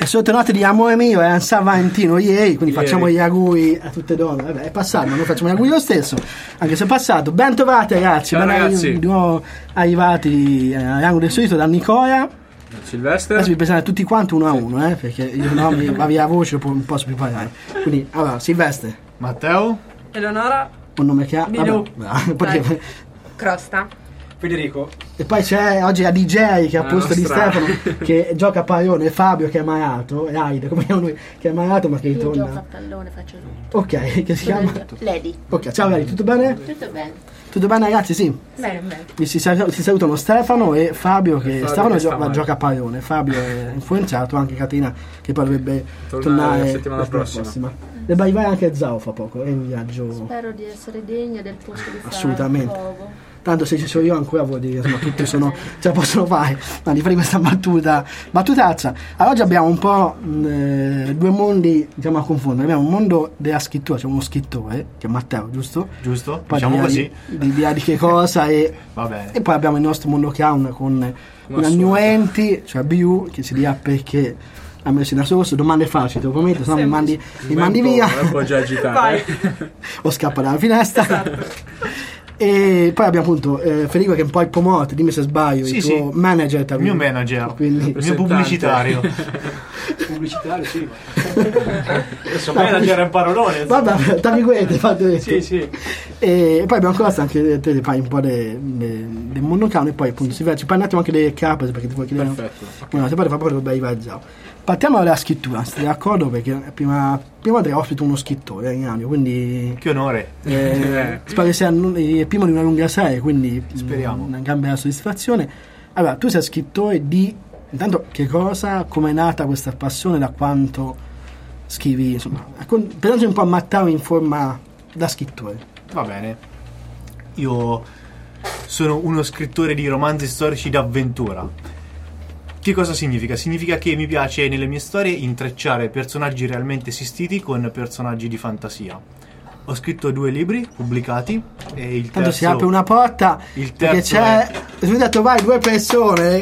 sotto note di amore mio è San Valentino ieri, quindi facciamo gli auguri a tutte le donne. Vabbè, è passato, ma noi facciamo gli auguri lo stesso, anche se è passato. Ben trovati ragazzi. Ciao ragazzi. Di nuovo arrivati all'angolo del solito da Nicola. Silvestre. Adesso vi presento tutti quanti uno a uno, perché io no, mi va via la voce, non posso più parlare. Quindi, allora, Silvestre. Matteo. Eleonora. Un nome che ha? Milù. Crosta. Federico. E poi c'è oggi la DJ che ha posto di nostra- Stefano che gioca a pallone, Fabio che è malato, e Aide come chiama lui che è malato ma che Io gioco a ritorna. pallone, faccio tutto. Ok, che si chiama? Lady. Ok, ciao Lady, tutto bene? Tutto bene. Tutto bene ragazzi? Sì. Bene, bene. Si salutano Stefano e Fabio che Fabio Stefano che sta male. gioca a pallone, Fabio è influenzato, anche Caterina che poi dovrebbe Tornare tornare la settimana prossima. Debba arrivare anche Zao fra poco, è un viaggio. Spero di essere degna del posto di fare. Assolutamente. Tanto se ci sono io ancora vuol dire che insomma tutti sono, ce la possono fare. Ma di fare questa battutaccia. Allora oggi abbiamo un po' due mondi, diciamo, a confondere. Abbiamo un mondo della scrittura, c'è uno scrittore che è Matteo, giusto? Giusto? Poi Diciamo così. di che cosa Va bene. e poi abbiamo il nostro mondo clown con una new entry, cioè BU, che si dirà perché ha messo in ascolto domande facili, te lo prometto, se no mi mandi via Un po' già agitato. o scappa dalla finestra. E poi abbiamo appunto Federico che è un po' il promoter, dimmi se sbaglio, Sì, il tuo manager, Il mio manager, quindi il mio pubblicitario. Pubblicitario, sì. Adesso manager è un parolone. vabbè, t'abituate, fate. Sì. E poi abbiamo ancora anche te fai un po' del mondo clown e poi appunto ci parli un attimo anche delle capes perché ti vuoi chiedere. Perfetto. No, se poi fa proprio dove arriva Zao. Partiamo dalla scrittura, stai d'accordo? Perché prima volta che ospito uno scrittore in radio, quindi Che onore. spero che sia il primo di una lunga serie, quindi Speriamo. una grande soddisfazione. Allora, tu sei scrittore di intanto che cosa, come è nata questa passione, da quanto scrivi, insomma, pensaci un po' a Matteo in forma da scrittore. Va bene. Io sono uno scrittore di romanzi storici d'avventura. Che cosa significa? Significa che mi piace nelle mie storie intrecciare personaggi realmente esistiti con personaggi di fantasia. Ho scritto 2 libri pubblicati e il Tanto terzo... si apre una porta il perché terzo c'è mi detto vai 2 persone.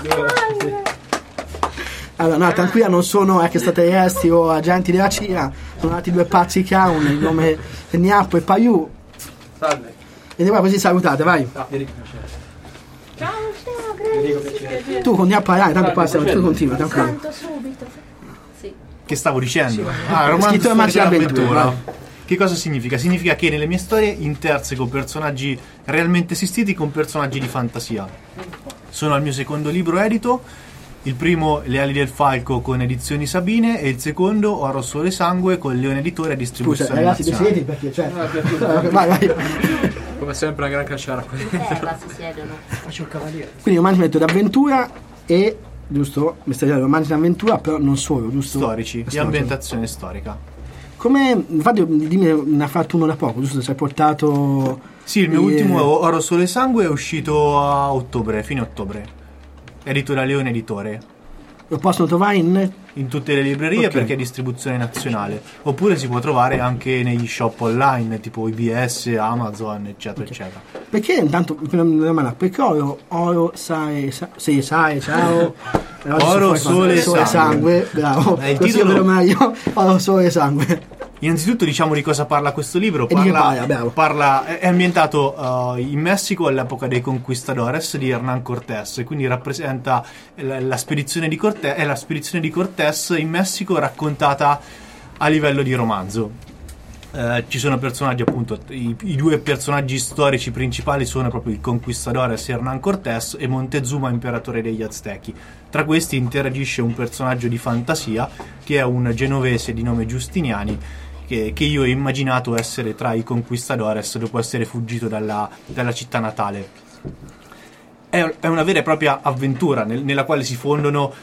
Allora no, tranquilla, non sono extraterrestri o agenti della CIA, sono nati 2 pazzi clown, il nome è Gnappo e Paiù. Salve. E poi così salutate, vai. Federico, piacere. Ciao, Federico, grazie. piacere. Tu con Gnappo vai, tanto qua siamo, tu piacere. continui, tranquillo. Santo subito. Sì. Che stavo dicendo? Romanzo Scritto da storico Marco d'avventura. Avventura. Che cosa significa? Significa che nelle mie storie interseco personaggi realmente esistiti con personaggi di fantasia. Sono al mio secondo libro edito. Il primo, Le ali del falco con Edizioni Sabine, e il secondo, Oro, Sole e Sangue con Leone Editore a Scusa, distribuzione ragazzi, nazionale. decidete perché cioè. No, è piaciuto. Vai. Come sempre una gran cacciara qui. Terra si siedono. Faccio il cavaliere. Quindi romanzi metto d'avventura e giusto? Mi stai dicendo romanzi d'avventura, però non solo, giusto? Storici, di ambientazione storica. Come infatti dimmi, ne ha fatto uno da poco, giusto? Ci hai portato. Sì, il mio ultimo, Oro, Sole e Sangue, è uscito a ottobre, fine ottobre. Editora Leone Editore. Lo possono trovare In tutte le librerie, Ok. perché è distribuzione nazionale. Oppure si può trovare anche negli shop online, tipo IBS, Amazon, eccetera, eccetera. Perché intanto perché oro sai, ciao. Oro, sole e sangue. sangue. Bravo. Il Così titolo- è vero meglio. Oro, sole e sangue. Innanzitutto diciamo di cosa parla questo libro. E di che bravo. È ambientato in Messico all'epoca dei conquistadores di Hernán Cortés, quindi rappresenta la spedizione di Cortés, è la spedizione di Cortés in Messico raccontata a livello di romanzo. Ci sono personaggi, appunto, i 2 personaggi storici principali sono proprio il conquistadores Hernán Cortés e Montezuma, imperatore degli Aztechi. Tra questi interagisce un personaggio di fantasia che è un genovese di nome Giustiniani, che io ho immaginato essere tra i conquistadores dopo essere fuggito dalla città natale. È una vera e propria avventura nella quale si fondono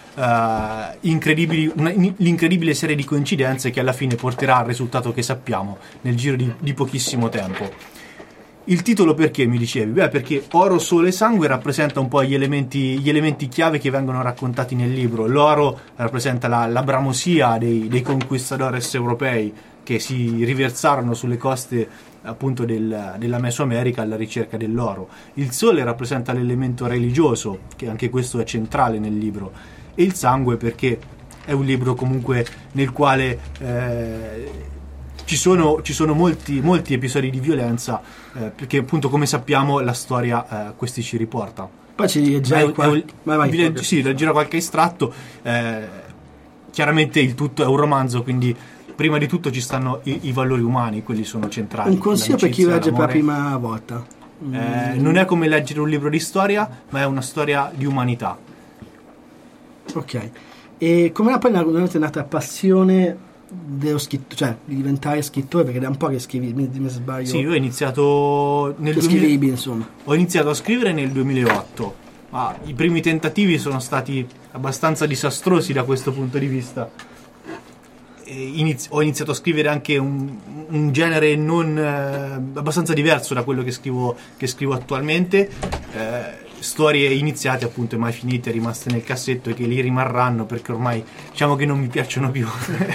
l'incredibile serie di coincidenze che alla fine porterà al risultato che sappiamo nel giro di pochissimo tempo. Il titolo perché, mi dicevi? Beh, perché Oro, Sole e Sangue rappresenta un po' gli elementi chiave che vengono raccontati nel libro. L'oro rappresenta la bramosia dei conquistadores europei che si riversarono sulle coste appunto della Mesoamerica alla ricerca dell'oro. Il sole rappresenta l'elemento religioso, che anche questo è centrale nel libro, e il sangue perché è un libro comunque nel quale ci sono molti episodi di violenza, perché appunto, come sappiamo, la storia questi ci riporta. Poi ci leggerai Sì, leggerò qualche estratto. Chiaramente il tutto è un romanzo, quindi prima di tutto ci stanno i valori umani, quelli sono centrali. Un consiglio per chi legge per la l'amore. prima volta. Non è come leggere un libro di storia, ma è una storia di umanità. Ok. E come poi è nata passione dello cioè di diventare scrittore, perché da un po' che scrivi, mi sbaglio. Sì, io ho iniziato scrivevi, insomma. Ho iniziato a scrivere nel 2008, ma i primi tentativi sono stati abbastanza disastrosi da questo punto di vista. Ho iniziato a scrivere anche un genere non abbastanza diverso da quello che scrivo attualmente, storie iniziate appunto e mai finite, rimaste nel cassetto e che lì rimarranno perché ormai diciamo che non mi piacciono più.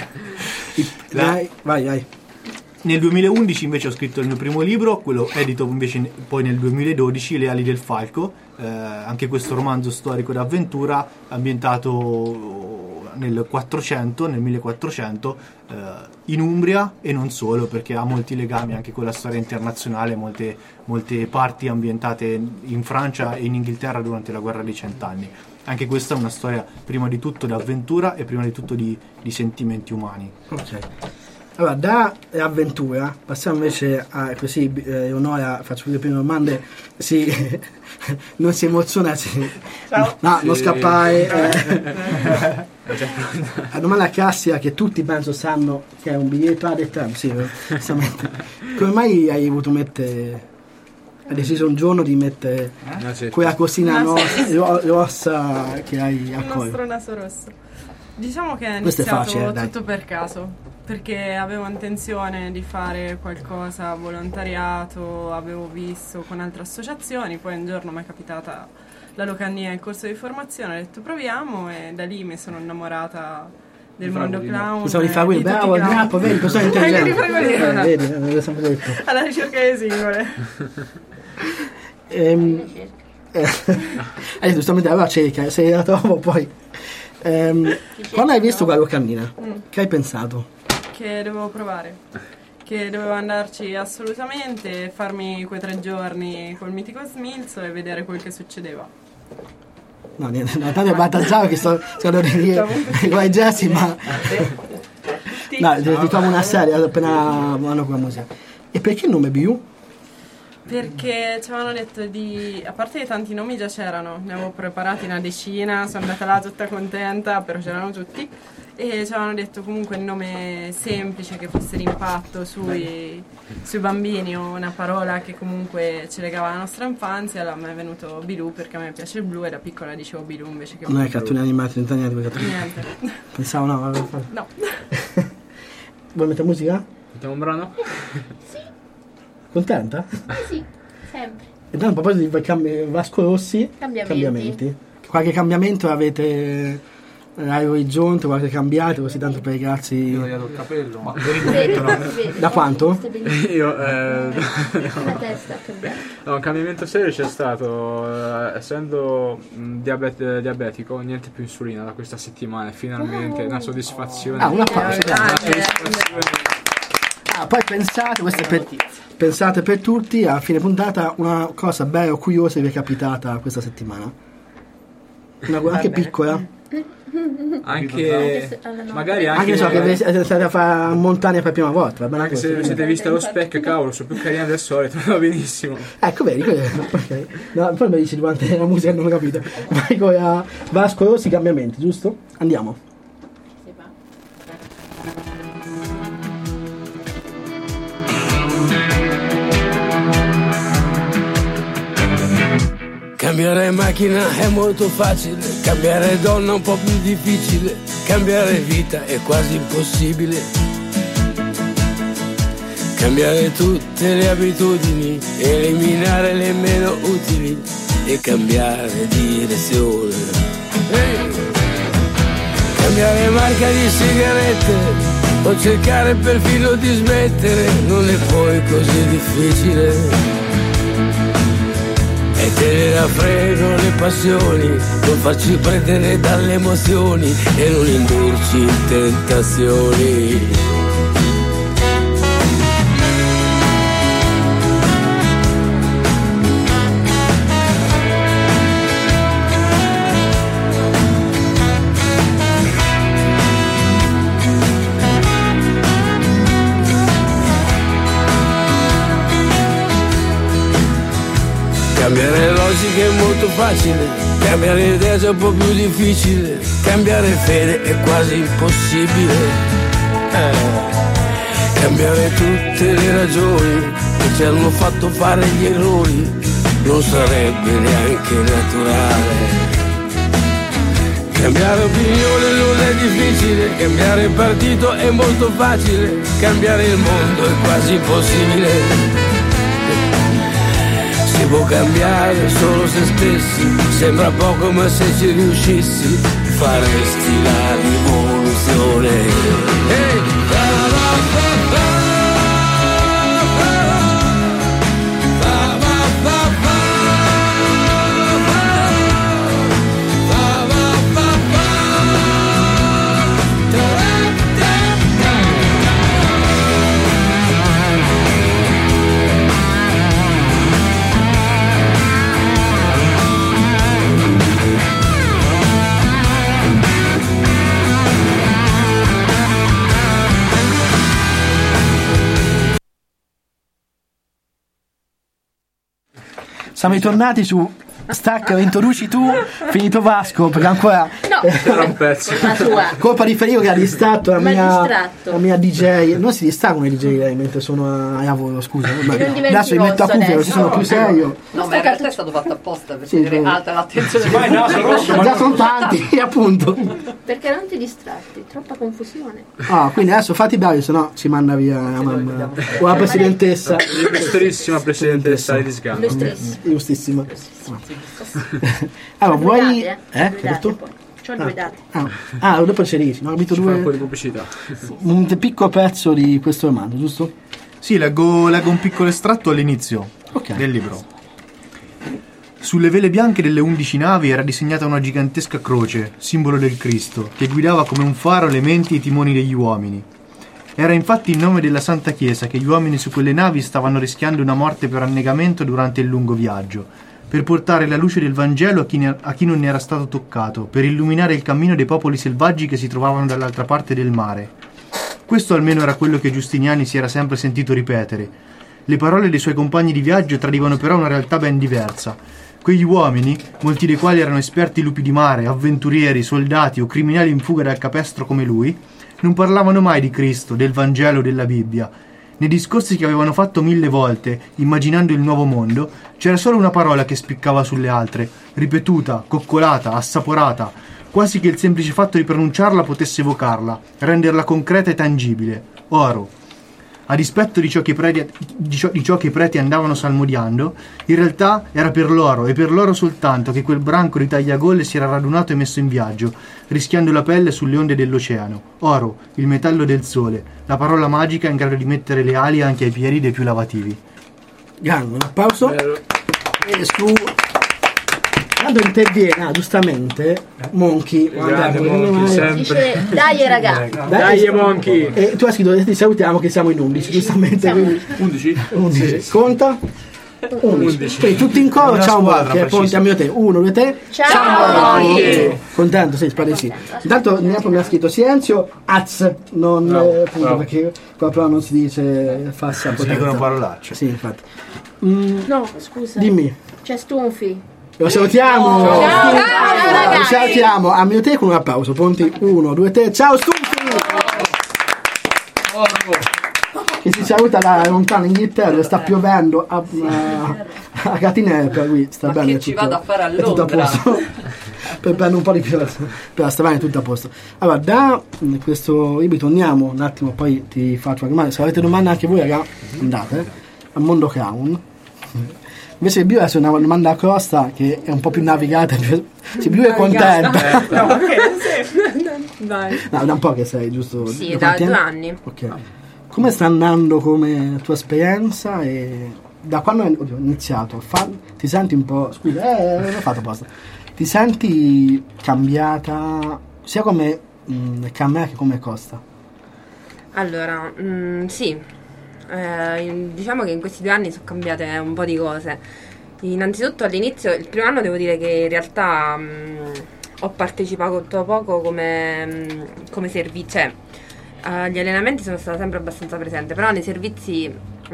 Vai. Nel 2011 invece ho scritto il mio primo libro, quello edito invece poi nel 2012, Le ali del falco, anche questo romanzo storico d'avventura ambientato nel 1400 in Umbria e non solo, perché ha molti legami anche con la storia internazionale, molte parti ambientate in Francia e in Inghilterra durante la guerra dei cent'anni. Anche questa è una storia prima di tutto d'avventura e prima di tutto di sentimenti umani. Ok. Allora, da avventura passiamo invece a, così Onora, faccio le prime domande, non si emoziona, non scappare. La domanda classica che tutti penso sanno, che è un biglietto ad età, sì, come mai hai voluto hai deciso un giorno di mettere quella cosina rossa che hai a il cuore? nostro naso rosso. Diciamo che è Questo è iniziato facile, dai. tutto per caso, perché avevo intenzione di fare qualcosa, volontariato, avevo visto con altre associazioni, poi un giorno mi è capitata la locandina in corso di formazione, ho detto proviamo e da lì mi sono innamorata del mondo clown. Pensavo di fare quello, bravo, bravo, vedi, cosa è intelligente. Vedi, l'ho sempre detto. Alla ricerca delle singole. Giustamente allora cerca, se la trovo poi. Quando hai visto quella locandina, che hai pensato? Che dovevo provare, che dovevo andarci assolutamente, farmi quei 3 giorni col mitico Smilzo e vedere quel che succedeva. No, niente, no, tanto è battagliato che sto dire con i gesti, ma no, ti trovo una serie appena vanno con la musica. E perché il nome BU? Perché ci avevano detto a parte che tanti nomi già c'erano, ne avevo preparati una decina, sono andata là tutta contenta, però c'erano tutti, e ci avevano detto comunque un nome semplice che fosse d'impatto sui bambini, o una parola che comunque ci legava alla nostra infanzia. Allora mi è venuto Bilù perché a me piace il blu e da piccola dicevo Bilù invece che non è cartoni animati, non niente, niente. Pensavo no. Vuoi mettere musica? Mettiamo un brano? Contenta? Sì, sempre. E a proposito di Vasco Rossi, cambiamenti. Qualche cambiamento avete all'orizzonte, qualche cambiato, così tanto per i ragazzi? Io ho tagliato il capello, ma per il Vedi, momento no. vedi, Da quanto? Io la testa ha cambiato. no, un cambiamento serio c'è stato, essendo diabetico, niente più insulina da questa settimana, finalmente una soddisfazione. Una pausa. Poi pensate per tutti, a fine puntata, una cosa bella o curiosa vi è capitata questa settimana. Anche piccola. Magari Anche so che siete stati a fare montagna per la prima volta, va bene? anche se vi siete visti allo specchio, cavolo, sono più carina del solito, va benissimo. Ecco, vedi, ok. No, poi mi dici durante la musica, non ho capito. Vai con la Vasco Rossi, cambiamenti, giusto? Andiamo. Cambiare macchina è molto facile, cambiare donna è un po' più difficile, cambiare vita è quasi impossibile. Cambiare tutte le abitudini, eliminare le meno utili e cambiare direzione. Cambiare marca di sigarette o cercare perfino di smettere non è poi così difficile. E tenere la freno le passioni, non farci prendere dalle emozioni e non indurci in tentazioni. Cambiare logica è molto facile, cambiare idea è un po' più difficile, cambiare fede è quasi impossibile. Cambiare tutte le ragioni che ci hanno fatto fare gli errori non sarebbe neanche naturale. Cambiare opinione non è difficile, cambiare partito è molto facile, cambiare il mondo è quasi impossibile. Si può cambiare solo se stessi, sembra poco ma se ci riuscissi faresti la rivoluzione. Hey! Siamo ritornati su Stacca, introduci tu, finito Vasco, perché ancora Era un pezzo. La sua. colpa di Federico che ha distratto la Mi ha mia, distratto. la mia DJ. Non si distraggono i DJ lei mentre sono a lavoro, scusa. Vabbè. diventi Adesso mi metto a rosso cuffia, così sono più adesso. serio. No, ma in realtà è stato fatto apposta per Sì, tenere sì. alta l'attenzione Vai, no, sono rosso, Già sono tanti, appunto. Perché non ti distratti? Troppa confusione. Ah, quindi adesso fatti bravi, se no ci manda via la mamma. O la presidentessa. Illustrissima presidentessa di Sgamo. Illustrissimo. Giustissima. Allora, vuoi. Due Che hai date detto? poi. C'ho due date. Dopo c'è lì, no? Ho capito Ci fa un po' due. di pubblicità. Un piccolo pezzo di questo romanzo, giusto? Sì, leggo un piccolo estratto all'inizio Ok. del libro. Sulle vele bianche delle 11 navi era disegnata una gigantesca croce, simbolo del Cristo, che guidava come un faro le menti e i timoni degli uomini. Era infatti il nome della Santa Chiesa che gli uomini su quelle navi stavano rischiando una morte per annegamento durante il lungo viaggio, per portare la luce del Vangelo a chi non ne era stato toccato, per illuminare il cammino dei popoli selvaggi che si trovavano dall'altra parte del mare. Questo almeno era quello che Giustiniani si era sempre sentito ripetere. Le parole dei suoi compagni di viaggio tradivano però una realtà ben diversa. Quegli uomini, molti dei quali erano esperti lupi di mare, avventurieri, soldati o criminali in fuga dal capestro come lui, non parlavano mai di Cristo, del Vangelo, della Bibbia. Nei discorsi che avevano fatto 1000 volte, immaginando il nuovo mondo, c'era solo una parola che spiccava sulle altre, ripetuta, coccolata, assaporata, quasi che il semplice fatto di pronunciarla potesse evocarla, renderla concreta e tangibile: oro. A dispetto di ciò che i preti andavano salmodiando, in realtà era per loro e per loro soltanto che quel branco di tagliagole si era radunato e messo in viaggio, rischiando la pelle sulle onde dell'oceano. Oro, il metallo del sole, la parola magica in grado di mettere le ali anche ai piedi dei più lavativi. Grande, un applauso. E su. Quando interviene, giustamente, Monkey. Grande guarda, Monkey, sempre. Dice, dai ragazzi. Dai, Monkey. E tu hai scritto, ti salutiamo che siamo in 11, giustamente. Siamo Quindi, 11? 11. Conta? 11. Quindi tutti in coro, Una ciao squadra, Monkey, preciso. pronti a mio te. 1, 2, 3. Ciao Monkey. Contento, sì, spero di sì. Intanto mi ha scritto silenzio, az, non appunto, bravo. perché qua però non si dice farsa Si dicono parolacce. Sì, infatti. No, scusa. Dimmi. C'è Stunfi. Lo salutiamo! Ciao, Lo ragazzi. salutiamo a mio te con un applauso. Pronti? 1, 2, 3. Ciao Stufi! Che si saluta da lontano in Inghilterra dove sta piovendo a Catinelle, per lui sta Ma bene. che è ci tutto- vada a fare a è tutto Londra? posto. Per prendere un po' di più, per sta bene tutto a posto. Allora, da questo libro torniamo un attimo, poi ti faccio una domanda. Se avete domande anche voi, raga, andate al Mondo Crown. Invece il Bio adesso è una domanda a Costa che è un po' più navigata, se Bio è contenta. No, ok, sì. Dai. No, da un po' che sei, giusto? Sì, Da da quanti 2 anni. Ok. Come sta andando come tua esperienza e da quando hai iniziato, ti senti un po'... Scusa, non ho fatto apposta. Ti senti cambiata sia come Carmela che come Costa? Allora, sì, diciamo che in questi 2 anni sono cambiate un po' di cose. Innanzitutto all'inizio, il primo anno devo dire che in realtà ho partecipato poco come servizio, cioè agli allenamenti sono stata sempre abbastanza presente, però nei servizi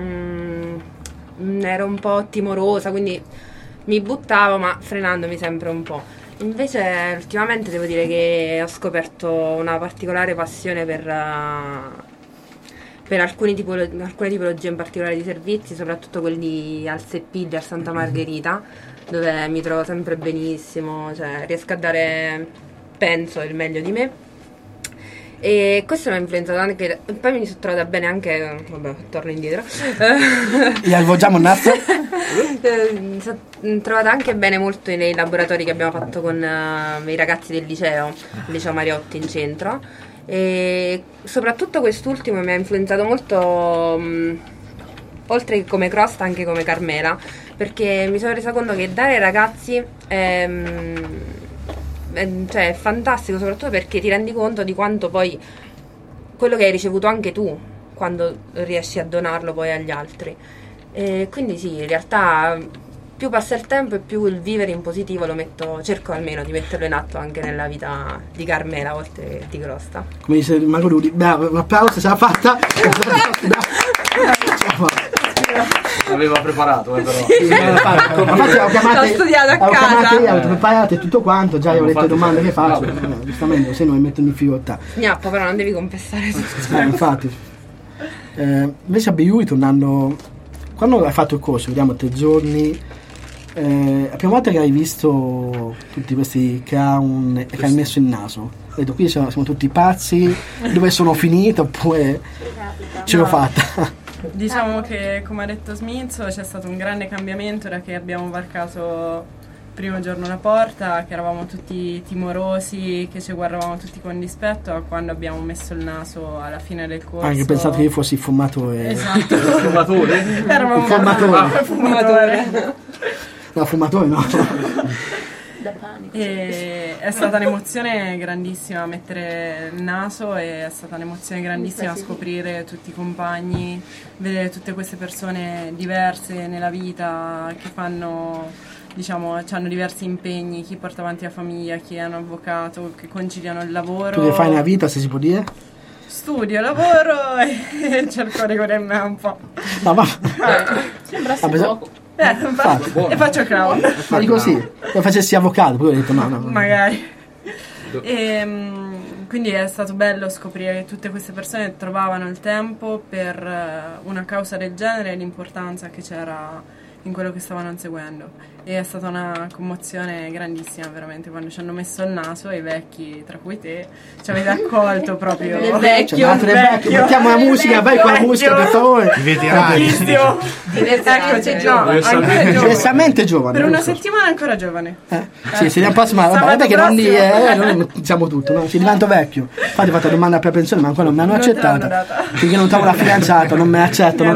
ero un po' timorosa, quindi mi buttavo ma frenandomi sempre un po'. Invece ultimamente devo dire che ho scoperto una particolare passione per alcune tipologie in particolare di servizi, soprattutto quelli al Seppiglia, a Santa Margherita, dove mi trovo sempre benissimo, cioè riesco a dare, penso, il meglio di me. E questo mi ha influenzato anche, poi mi sono trovata bene anche, vabbè, torno indietro. Gli avvolgiamo il naso? Mi sono trovata anche bene molto nei laboratori che abbiamo fatto con i ragazzi del liceo, il liceo Mariotti in centro, e soprattutto quest'ultimo mi ha influenzato molto, oltre che come Crosta anche come Carmela, perché mi sono resa conto che dare ai ragazzi cioè è fantastico, soprattutto perché ti rendi conto di quanto poi quello che hai ricevuto anche tu quando riesci a donarlo poi agli altri. E quindi sì, in realtà più passa il tempo e più il vivere in positivo cerco almeno di metterlo in atto anche nella vita di Carmela oltre che di Crosta. Come dice Marco Rudi, bravo, un applauso, ce l'ha fatta. Aveva preparato, però. Infatti L'ho studiato a casa. Avete preparato tutto quanto, già io ho letto le domande che faccio, giustamente, se no mi metto in difficoltà. Gnappo, però non devi confessare tutto. Infatti. Invece a BU, tornando, quando hai fatto il corso, vediamo 3 giorni, la prima volta che hai visto tutti questi clown e che hai messo il naso, ho detto qui siamo tutti pazzi, dove sono finito, oppure ce l'ho fatta? Diciamo che, come ha detto Smizzo, c'è stato un grande cambiamento da che abbiamo varcato il primo giorno la porta, che eravamo tutti timorosi, che ci guardavamo tutti con dispetto, a quando abbiamo messo il naso alla fine del corso. Anche pensate che io fossi il fumatore. Esatto. Fumatore? Eravamo Fumatore. No, fumatore no. E è stata un'emozione grandissima mettere il naso, e è stata un'emozione grandissima scoprire tutti i compagni, vedere tutte queste persone diverse nella vita che fanno, diciamo, hanno diversi impegni, chi porta avanti la famiglia, chi è un avvocato, che conciliano il lavoro. Tu che fai nella vita, se si può dire? Studio, lavoro e cerco di godermi un po'. No, ma Sembra poco. E faccio clown. Ma dico sì, se facessi avvocato, poi ho detto no. Magari. E quindi è stato bello scoprire che tutte queste persone trovavano il tempo per una causa del genere e l'importanza che c'era in quello che stavano inseguendo. E è stata una commozione grandissima veramente quando ci hanno messo il naso, e i vecchi, tra cui te, ci avete accolto proprio. Il vecchio, mettiamo la musica, vai con la musica per favore. I veterani. Eccoci, Diversamente giovane. per una settimana ancora giovane. Sì, settimana prossima, vabbè che non prossimo. diciamo tutto, no? Si divento vecchio. Infatti ho fatto la domanda per pensione, ma ancora non mi hanno Non te l'hanno accettata. data. Finché non trovo la fidanzata, non mi accettano.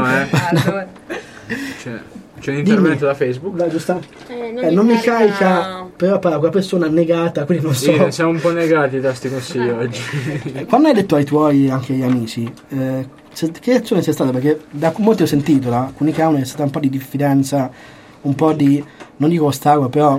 C'è un intervento da Facebook. Dai, giusto? Non mi carica, però parla quella persona negata, quindi non so. Sì, siamo un po' negati da sti consigli oggi. Quando hai detto ai tuoi, anche agli amici, che azione c'è stata? Perché da molti ho sentito, da alcuni clown è stata un po' di diffidenza, un po' di, non dico ostacolo, però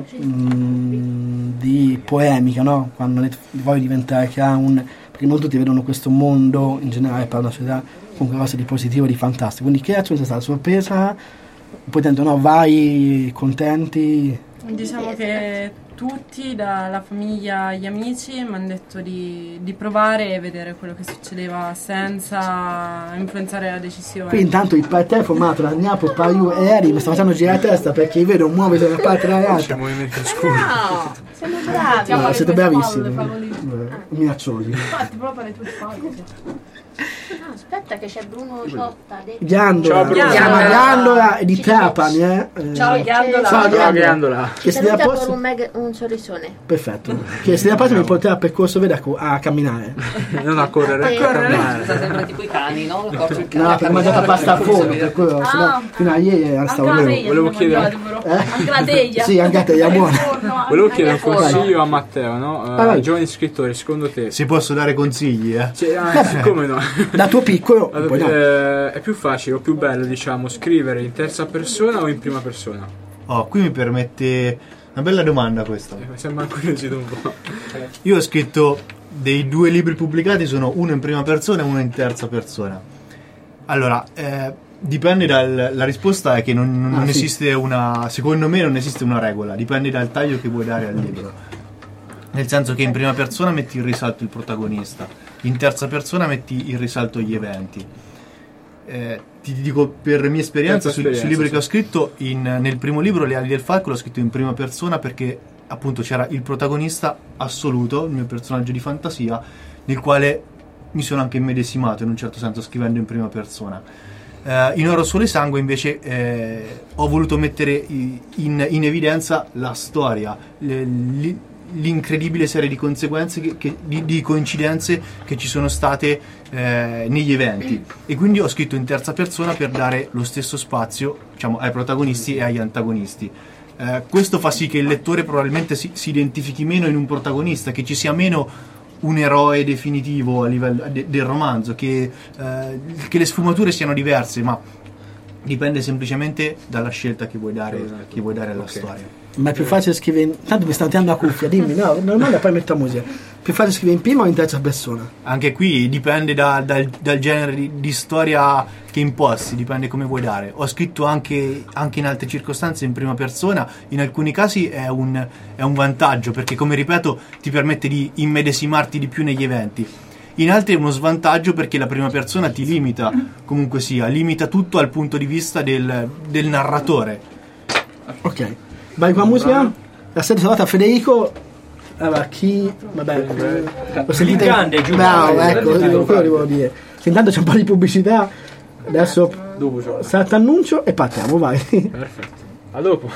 di polemica, no? Quando vuoi diventare clown, perché molti ti vedono questo mondo, in generale per la società, con qualcosa di positivo, di fantastico. Quindi che azione c'è stata? Sorpresa? Poi tanto no, vai contenti? Diciamo che tutti, dalla famiglia agli amici, mi hanno detto di provare e vedere quello che succedeva senza influenzare la decisione. Qui intanto il partito formato da Napoli, Pariu e Eri mi sta facendo girare la testa perché vedo muoversi da una parte alla C'è realtà. un movimento oscuro. No, siamo bravi. No, siete bravissimi, minacciosi. Infatti proprio le tue spalle. aspetta che c'è Bruno Ciotta. Ghiandola, Ciao, si chiama Bruno. Ghiandola di Trapani, Ciao Ghiandola. Ciao Ciao, Ghiandola. Ghiandola. Che se Saluta la posso... un sorrisone. Perfetto. Che se la posso mi porterà a percorso verde a camminare. Non a correre, a camminare. Sembra tipo i cani, no? La corso il cane. No, perché ho mangiato pasta a forno, per quello, sennò fino a ieri non stavo bene. Volevo chiedere- Anche la teglia. Sì, anche a te, è buona. Volevo chiedere un consiglio a Matteo, no? vai. Giovani scrittori, secondo te? Si posso dare consigli, eh? Cioè, come no? Da tuo piccolo, poi no. È più facile o più bello, diciamo, scrivere in terza persona o in prima persona? Oh, qui mi permette una bella domanda questa. Mi sembra incuriosito un po'. Io ho scritto dei 2 libri pubblicati, sono uno in prima persona e uno in terza persona. Allora, dipende la risposta è che non sì. esiste una, secondo me non esiste una regola, dipende dal taglio che vuoi dare al libro. Nel senso che in prima persona metti in risalto il protagonista, in terza persona metti in risalto gli eventi. Ti dico per mia esperienza, sui libri che ho scritto, nel primo libro, Le ali del falco, l'ho scritto in prima persona perché appunto c'era il protagonista assoluto, il mio personaggio di fantasia, nel quale mi sono anche immedesimato in un certo senso scrivendo in prima persona. In Oro, Sole e Sangue invece ho voluto mettere in evidenza la storia, l'incredibile serie di conseguenze di coincidenze che ci sono state negli eventi, e quindi ho scritto in terza persona per dare lo stesso spazio, diciamo, ai protagonisti e agli antagonisti. Questo fa sì che il lettore probabilmente si identifichi meno in un protagonista, che ci sia meno un eroe definitivo a livello del romanzo, che le sfumature siano diverse, ma dipende semplicemente dalla scelta che vuoi dare alla storia. Ma è più facile scrivere tanto mi stanno tirando la cuffia, dimmi, no, poi metto la musica. Più facile scrivere in prima o in terza persona? Anche qui dipende dal genere di storia che imposti, dipende come vuoi dare. Ho scritto anche in altre circostanze in prima persona, in alcuni casi è un vantaggio, perché, come ripeto, ti permette di immedesimarti di più negli eventi. In altri è uno svantaggio, perché la prima persona ti limita, comunque sia, limita tutto al punto di vista del narratore. Ok, vai con la musica. La sera salvata a Federico. Allora, chi... Vabbè, lo sentite? Bravo, ecco, quello volevo dire. Che intanto c'è un po' di pubblicità. Adesso salta annuncio e partiamo, vai. Perfetto. A dopo.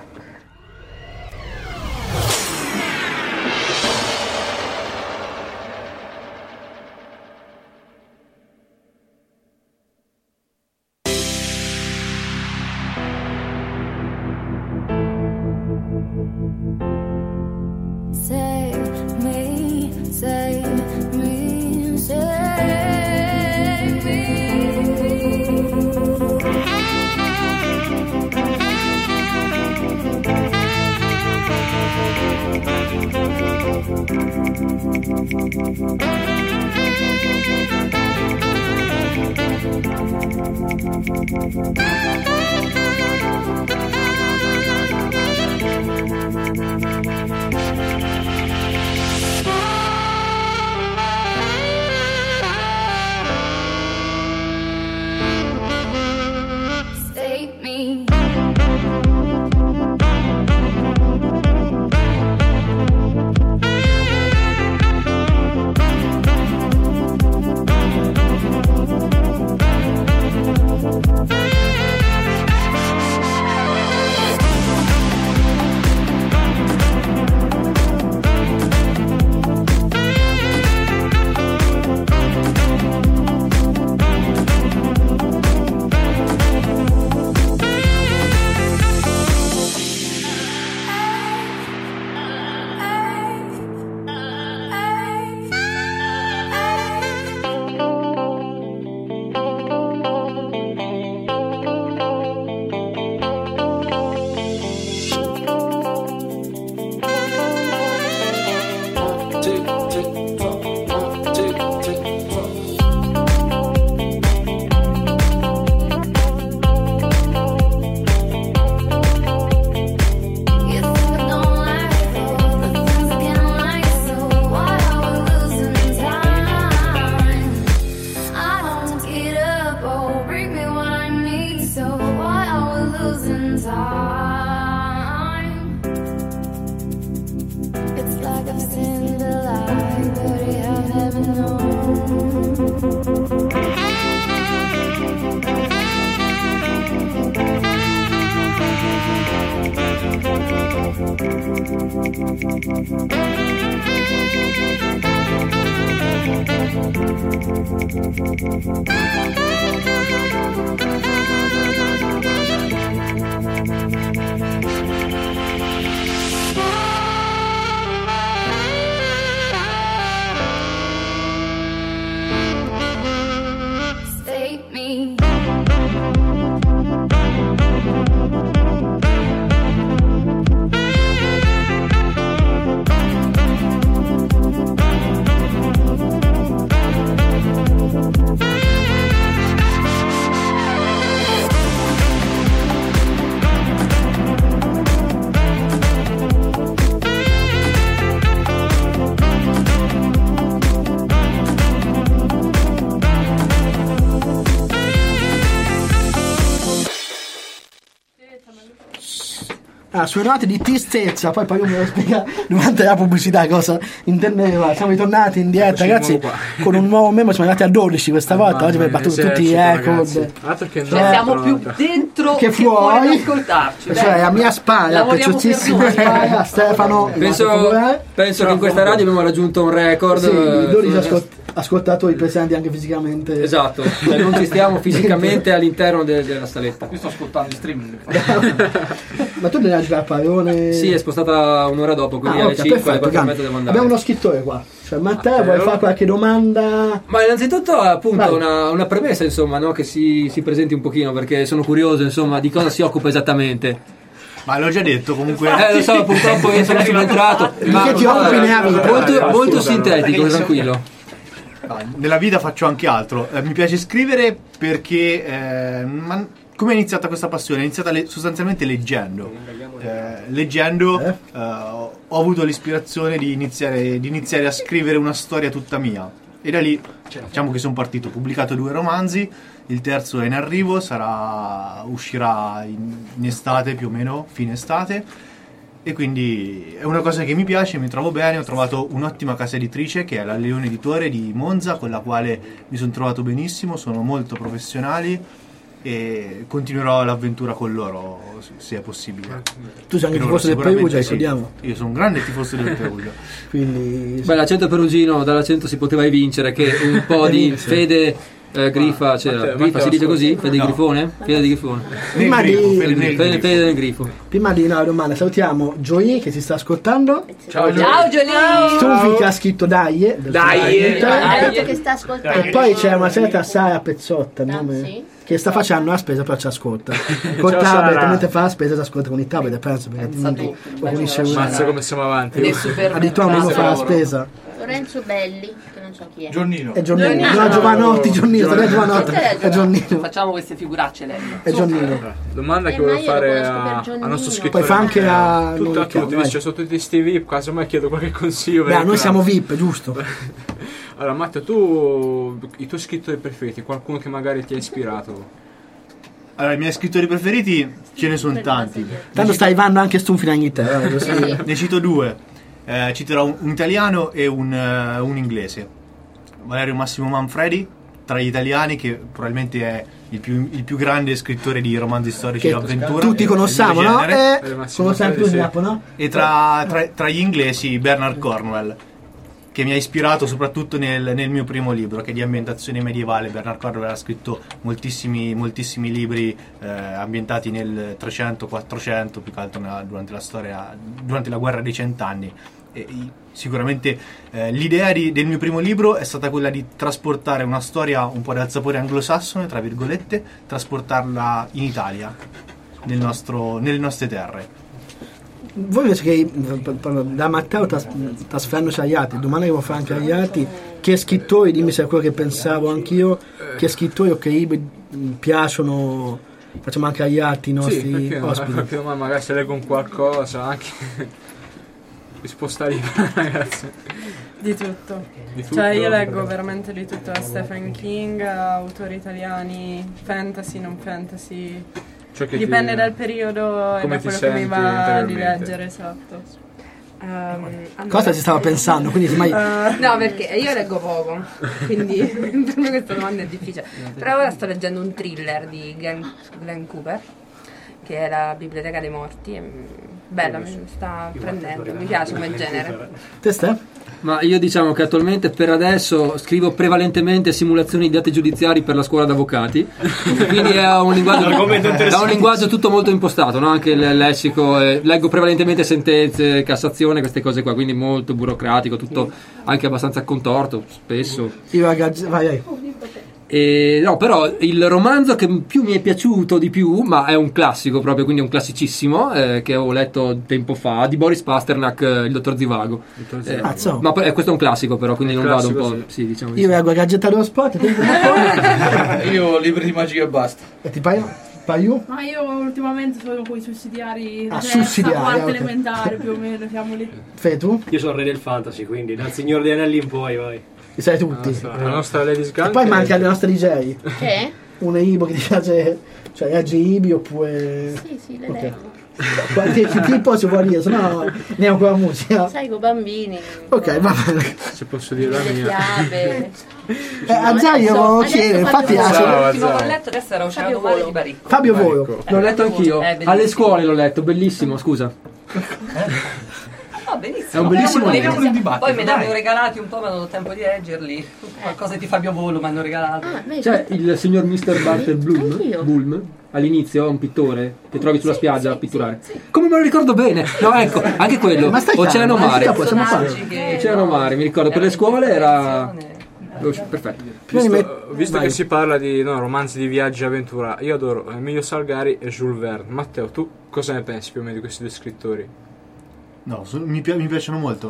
Save me. Save me. Suonate di tristezza, poi io me lo spiega durante la pubblicità cosa intendeva. Siamo ritornati in diretta, ragazzi, con un nuovo membro. Siamo arrivati a 12 questa volta. Oggi abbiamo battuto tutti i record. Siamo più dentro che fuori fuori ad ascoltarci. Cioè a mia spalla, preciossissima spalla, Stefano. Penso che in questa radio abbiamo raggiunto un record. Sì, 12 ascoltatori presenti anche fisicamente. Esatto, cioè non ci stiamo fisicamente all'interno della saletta. Io sto ascoltando in streaming. Ma tu devi giocare a pallone? Sì, è spostata un'ora dopo, quindi alle 5 alle 4 e mezza devo andare. Abbiamo uno scrittore qua. Cioè, Matteo, vuoi fare qualche domanda? Ma innanzitutto appunto una premessa, insomma, no? Che si presenti un pochino, perché sono curioso, insomma, di cosa si occupa esattamente. Ma l'ho già detto comunque. Lo so, purtroppo io sono subentrato. Ma che ti occupi nella vita? Molto sintetico, tranquillo. Nella vita faccio anche altro. Mi piace scrivere perché come è iniziata questa passione? È iniziata sostanzialmente leggendo. Ho avuto l'ispirazione di iniziare a scrivere una storia tutta mia. E da lì diciamo che sono partito. Ho pubblicato 2 romanzi, il terzo è in arrivo, uscirà in estate più o meno, fine estate. E quindi è una cosa che mi piace, mi trovo bene. Ho trovato un'ottima casa editrice che è la Leone Editore di Monza, con la quale mi sono trovato benissimo, sono molto professionali e continuerò l'avventura con loro se è possibile. Tu sei anche tifoso del Perugia, ricordiamo. Io sono un grande tifoso del Perugia. Quindi beh, l'accento perugino, dall'accento si poteva evincere che un po' di fede Grifa c'era. Grifa si dice così? Fede di Grifone? Fede di Grifone. Fede del Grifo. Prima di una domanda salutiamo Joy che si sta ascoltando. Ciao Jolie. Stufi che ha scritto Dai che sta ascoltando. E poi c'è una certa Sara Pezzotta, nome, che sta facendo la spesa però ci ascolta. Col tablet, mentre fa la spesa ci ascolta con il tablet, penso, perché altrimenti lo finisce una. Mazza come siamo avanti. Addirittura uno fa la spesa. Lorenzo Belli, che non so chi è. Giornino. È Giornino. No, Giovanotti, Giornino. È Giornino. Facciamo queste figuracce lei. È Giornino. Domanda che volevo fare a nostro scrittore. Poi fa anche a tutti, dice sotto tutti sti VIP, casomai chiedo qualche consiglio. Beh, noi siamo VIP, giusto? Allora, Matteo, tu i tuoi scrittori preferiti, qualcuno che magari ti ha ispirato? Allora, i miei scrittori preferiti ce ne sono tanti. Tanto sta arrivando anche Stunfila in Inghilterra. Ne cito 2. Citerò un italiano e un inglese. Valerio Massimo Manfredi, tra gli italiani, che probabilmente è il più grande scrittore di romanzi storici d'avventura. Tutti conosciamo, no? Conosciamo più di no? E tra gli inglesi Bernard Cornwell, che mi ha ispirato soprattutto nel mio primo libro, che è di ambientazione medievale. Bernard Cornwell ha scritto moltissimi libri ambientati nel 300-400, più che altro durante la guerra dei 100 anni. E sicuramente l'idea del mio primo libro è stata quella di trasportare una storia un po' dal sapore anglosassone, tra virgolette, trasportarla in Italia, nelle nostre terre. Voi invece che da Matteo trasferendoci agli altri, domanda che devo fare anche agli altri, che scrittori, dimmi se è quello che pensavo anch'io, che scrittori o che libri piacciono, facciamo anche agli altri nostri ospiti. Qualche domanda, magari se leggo un qualcosa, anche risposta libera, ragazzi. Di tutto. Cioè io leggo veramente di tutto, da Stephen King, autori italiani, fantasy, non fantasy. Cioè dipende dal periodo e da quello che mi va di leggere, esatto. Cosa si stava pensando? Quindi no, perché io leggo poco, quindi per me questa domanda è difficile. Però ora sto leggendo un thriller di Glenn Cooper, che è La Biblioteca dei Morti, e bella, mi sta prendendo, mi piace come genere. Te stai? Ma io diciamo che attualmente per adesso scrivo prevalentemente simulazioni di atti giudiziari per la scuola d'avvocati, quindi è un linguaggio tutto molto impostato, no? Anche il lessico, leggo prevalentemente sentenze, Cassazione, queste cose qua, quindi molto burocratico, tutto anche abbastanza contorto spesso. Vai. No, però il romanzo che più mi è piaciuto di più, ma è un classico proprio, quindi è un classicissimo, che avevo letto tempo fa, di Boris Pasternak, Il dottor Zivago. Ma questo è un classico però, quindi non vado un po'... Sì, diciamo io vengo a gadgettare lo spot. Io libri di magia e basta. E ti paio? Ma io ultimamente sono con i sussidiari, sussidiari, elementare più o meno, siamo lì. Fai tu? Io sono il re del fantasy, quindi dal Signore degli Anelli in poi, vai. Li sai tutti. La nostra Lady Skunk. E poi manca la nostra DJ. Che? Una Ibo che ti piace, cioè Agi Ibi oppure... Sì, le okay. leggo. Qualche tipo si può dire, sennò andiamo con la musica. Sai, con bambini. Ok, va bene. Se posso dire la mia. Fiabe. A Zaio chiede, infatti l'ultimo che ho letto adesso era Oceano Mare di Baricco. Fabio Volo. L'ho letto anch'io, alle scuole l'ho letto, bellissimo, scusa. No, benissimo. È un bellissimo libro. Poi me ne hanno regalati un po', ma non ho tempo di leggerli. Qualcosa di Fabio Volo mi hanno regalato. C'è il signor Mr. Barter Bloom, all'inizio è un pittore che trovi sulla spiaggia a pitturare. Come me lo ricordo bene? No, ecco, anche quello. Oceano Mare. Oceano Mare, mi ricordo, per le scuole era... Perfetto. Visto che si parla di romanzi di viaggio e avventura, io adoro Emilio Salgari e Jules Verne. Matteo, tu cosa ne pensi più o meno di questi due scrittori? No, mi piacciono molto.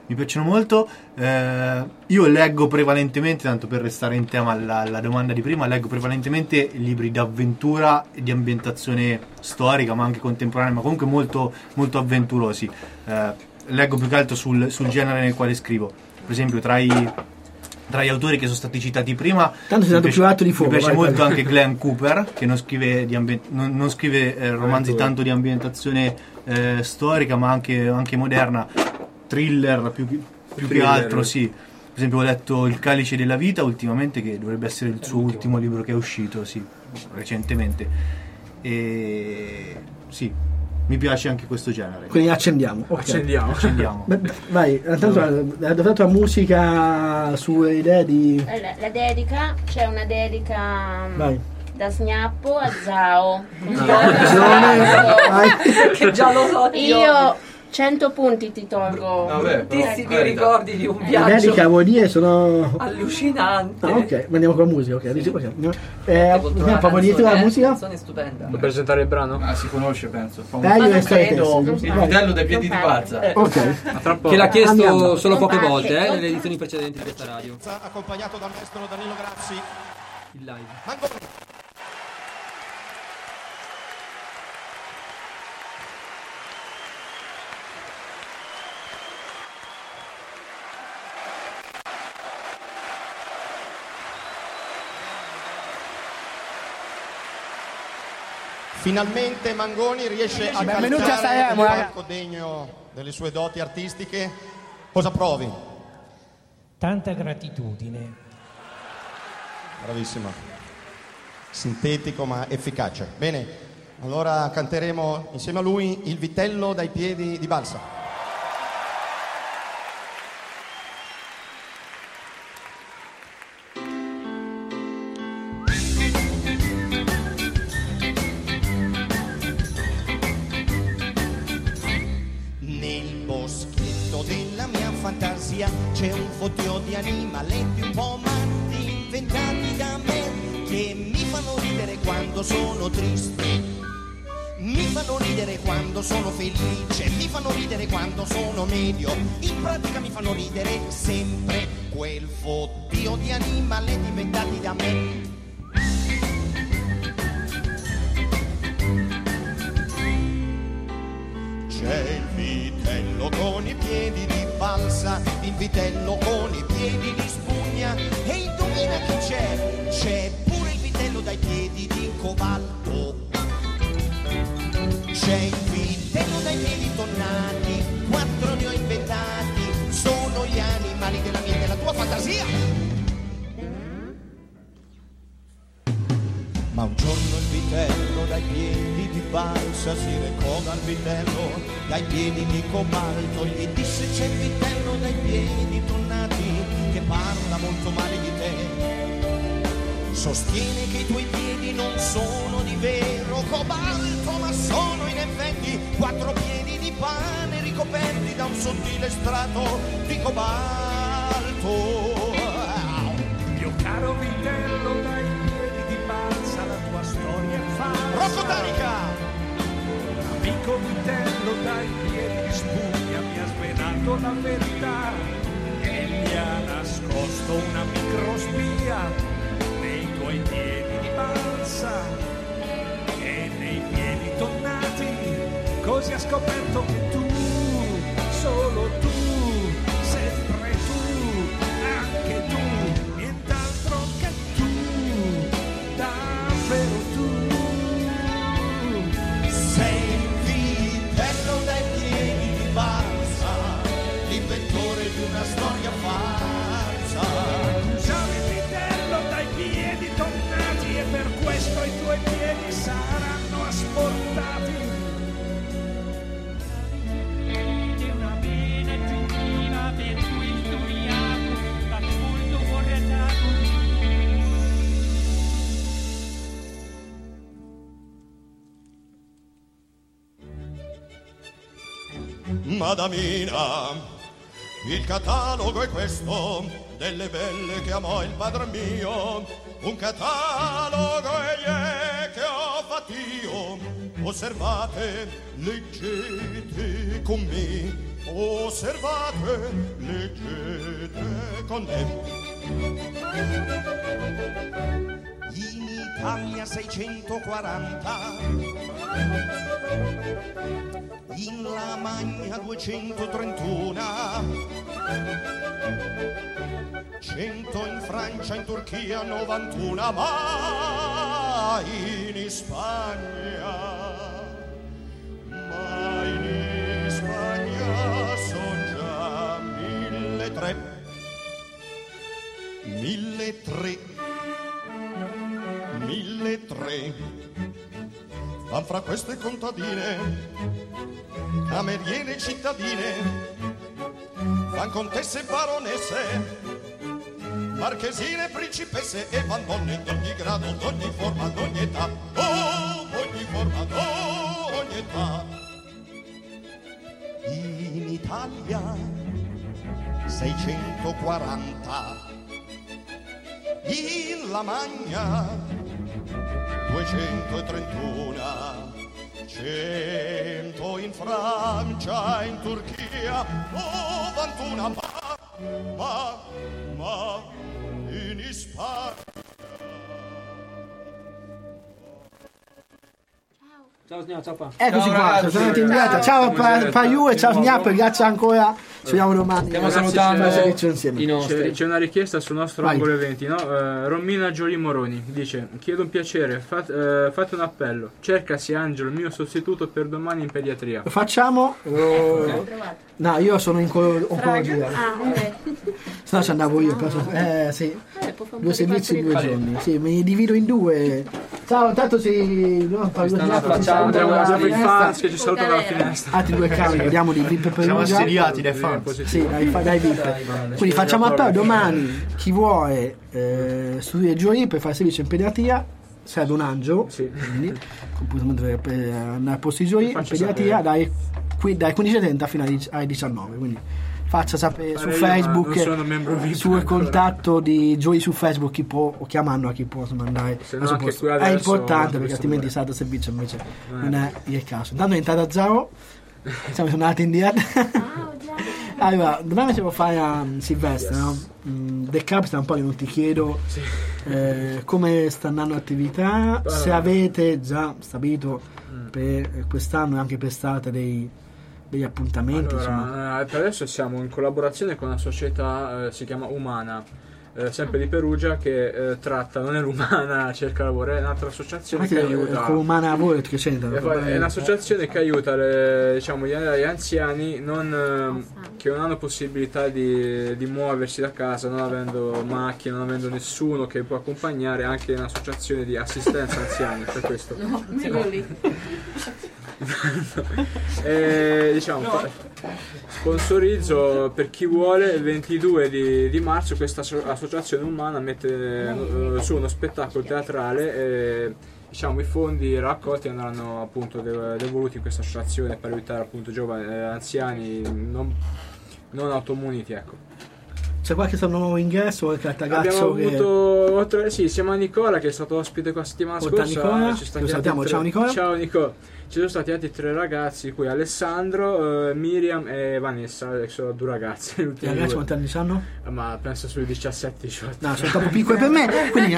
Io leggo prevalentemente, tanto per restare in tema alla domanda di prima, leggo prevalentemente libri d'avventura e di ambientazione storica, ma anche contemporanea, ma comunque molto, molto avventurosi. Leggo più che altro sul genere nel quale scrivo. Per esempio, tra gli autori che sono stati citati prima, tanto più alto di fuoco, mi piace molto anche Glenn Cooper, che non scrive romanzi tanto di ambientazione storica, ma anche moderna, thriller più che altro, sì. Per esempio ho letto Il Calice della Vita ultimamente, che dovrebbe essere il suo ultimo libro che è uscito, sì, recentemente. E sì, mi piace anche questo genere. Quindi accendiamo. Accendiamo. Vai, intanto hai dato la musica sulle idee di... La dedica, c'è una dedica... Vai. Da Sgnappo a Zao. Che già lo so. Io 100 punti ti tolgo. Tantissimi ricordi di un viaggio. La dedica vuol dire sono allucinante. Ok, andiamo con la musica. Ok. Favorito la musica? Canzone stupenda. Puoi presentare il brano? Si conosce, penso. Il vitello dai piedi di Barza. Ok. Che l'ha chiesto solo poche volte nelle edizioni precedenti di questa radio. Accompagnato dal maestro Danilo Grazzi. Il live. Mangoni. Finalmente Mangoni riesce a calcare un palco degno delle sue doti artistiche. Cosa provi? Tanta gratitudine. Bravissimo. Sintetico ma efficace. Bene, allora canteremo insieme a lui Il vitello dai piedi di balsa. C'è un fottio di animaletti un po' matti inventati da me che mi fanno ridere quando sono triste, mi fanno ridere quando sono felice, mi fanno ridere quando sono medio, in pratica mi fanno ridere sempre quel fottio di animaletti inventati da me. C'è il vitello con i piedi di balsa, il vitello con i piedi di spugna, e indovina chi c'è? C'è pure il vitello dai piedi di cobalto. C'è il vitello dai piedi tonnati, 4 ne ho inventati, sono gli animali della mia e della tua fantasia. Ma un giorno il vitello dai piedi di balsa si recò dal vitello dai piedi di cobalto, gli disse c'è il vitello dai piedi tonnati che parla molto male di te. Sostiene che i tuoi piedi non sono di vero cobalto, ma sono in effetti 4 piedi di pane ricoperti da un sottile strato di cobalto. Mio caro vitello dai piedi di balsa, la tua storia è falsa. Rocco Danica! Amico vitello dai piedi di spugna mi ha svelato la verità e mi ha nascosto una microspia nei tuoi piedi di balsa e nei piedi tonnati. Così ha scoperto che tu, solo tu, sempre tu, anche tu, nient'altro che tu, davvero tu. Sei il vitello dai piedi di balsa, l'inventore di una storia falsa. Usavi il vitello dai piedi tonnati e per questo i tuoi piedi saranno asportati. Di una vena giuntiva per cui studiato, da molto corredato. Madamina, il catalogo è questo delle belle che amò il padre mio, un catalogo egli che ho fatto io. Osservate, leggete con me, osservate, leggete con me. In Italia 640, in Lamagna 231, 100 in Francia, in Turchia 91, ma in Spagna son già 1.300. 1.300 van fra queste contadine, cameriere cittadine, van contesse e baronesse, marchesine, principesse e van donne d'ogni grado, d'ogni forma, d'ogni età, d'ogni forma, d'ogni età. In Italia 640, in Lamagna 231, 100 in Francia, in Turchia 91, ma in Spagna. Ciao Snap, ciao Pa. Eccoci qua, sono tornati in diretta. Ciao Paiu e ciao Snap, grazie ancora. Ci vediamo domani. Stiamo salutando insieme. i nostri. C'è una richiesta sul nostro angolo eventi, no? Romina Gioli Moroni dice: chiedo un piacere, fate un appello, cercasi Angelo, il mio sostituto per domani in pediatria. Lo facciamo. No, io sono in oncologia. ok. Se no ci andavo io. Sì. 2 servizi in 2 giorni. Sì, mi divido in 2. Ciao, intanto Abbiamo i fans che ci salutano dalla finestra. Altri 2 cani, vediamo di VIP per Siamo assediati dai fans. Sì, dai VIP. Quindi facciamo appello domani. Chi vuole studiare giovedì per fare servizio in pediatria serve un angelo. Sì. Quindi per andare a posti giovedì in pediatria dai 15:30 fino alle 19. Quindi faccia sapere su Facebook, sul contatto di Giovedì su Facebook chi può, o chiamando a chi può mandare. È importante perché altrimenti stato servizio invece non è il caso. Intanto è entrato Zao, siamo tornati in diretta. Allora, domani si può fare a Silvestre, no? Del Capita un po' che non ti chiedo come sta andando l'attività, se avete già stabilito per quest'anno e anche per estate degli appuntamenti. Allora, per adesso siamo in collaborazione con una società, si chiama Umana, sempre di Perugia, che tratta, non è l'Umana cerca lavoro, è un'altra associazione che aiuta. Con Umana Lavoro che c'entra? È un'associazione che aiuta gli anziani che non hanno possibilità di muoversi da casa, non avendo macchine, non avendo nessuno che può accompagnare, anche un'associazione di assistenza anziani, per questo. No, meglio lì. sponsorizzo per chi vuole il 22 di marzo questa associazione umana mette su uno spettacolo teatrale e i fondi raccolti andranno appunto devoluti in questa associazione per aiutare appunto giovani anziani non automuniti, ecco. C'è qualche nuovo ingresso, qualche ragazzo abbiamo avuto insieme a Nicola che è stato ospite qua la settimana scorsa. Nicola. Lo salutiamo, ciao Nicola. Ciao Nicola. Ci sono stati altri 3 ragazzi, qui Alessandro, Miriam e Vanessa, sono 2 ragazzi. I ragazzi quanti anni hanno? Ma penso sui 17-18. No, sono troppo piccoli per me, quindi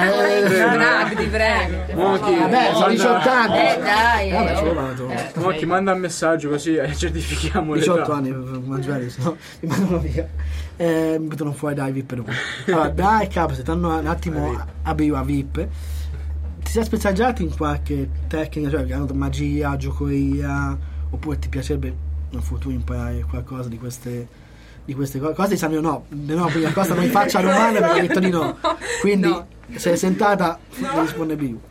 ti prego. Vabbè, sono 18 anni. Dai. Vabbè, ti manda un messaggio così certifichiamo 18 anni per mangiare, sennò mi mandano via. Mi mettono fuori dai VIP per voi. Allora, dai capo, se stanno un attimo a VIP. Ti sei specializzato in qualche tecnica, cioè magia, giocoria, oppure ti piacerebbe in futuro imparare qualcosa di queste cose? Sanno no, quindi cosa non mi faccia domande perché ho detto di no. Quindi sei sentata, risponde più.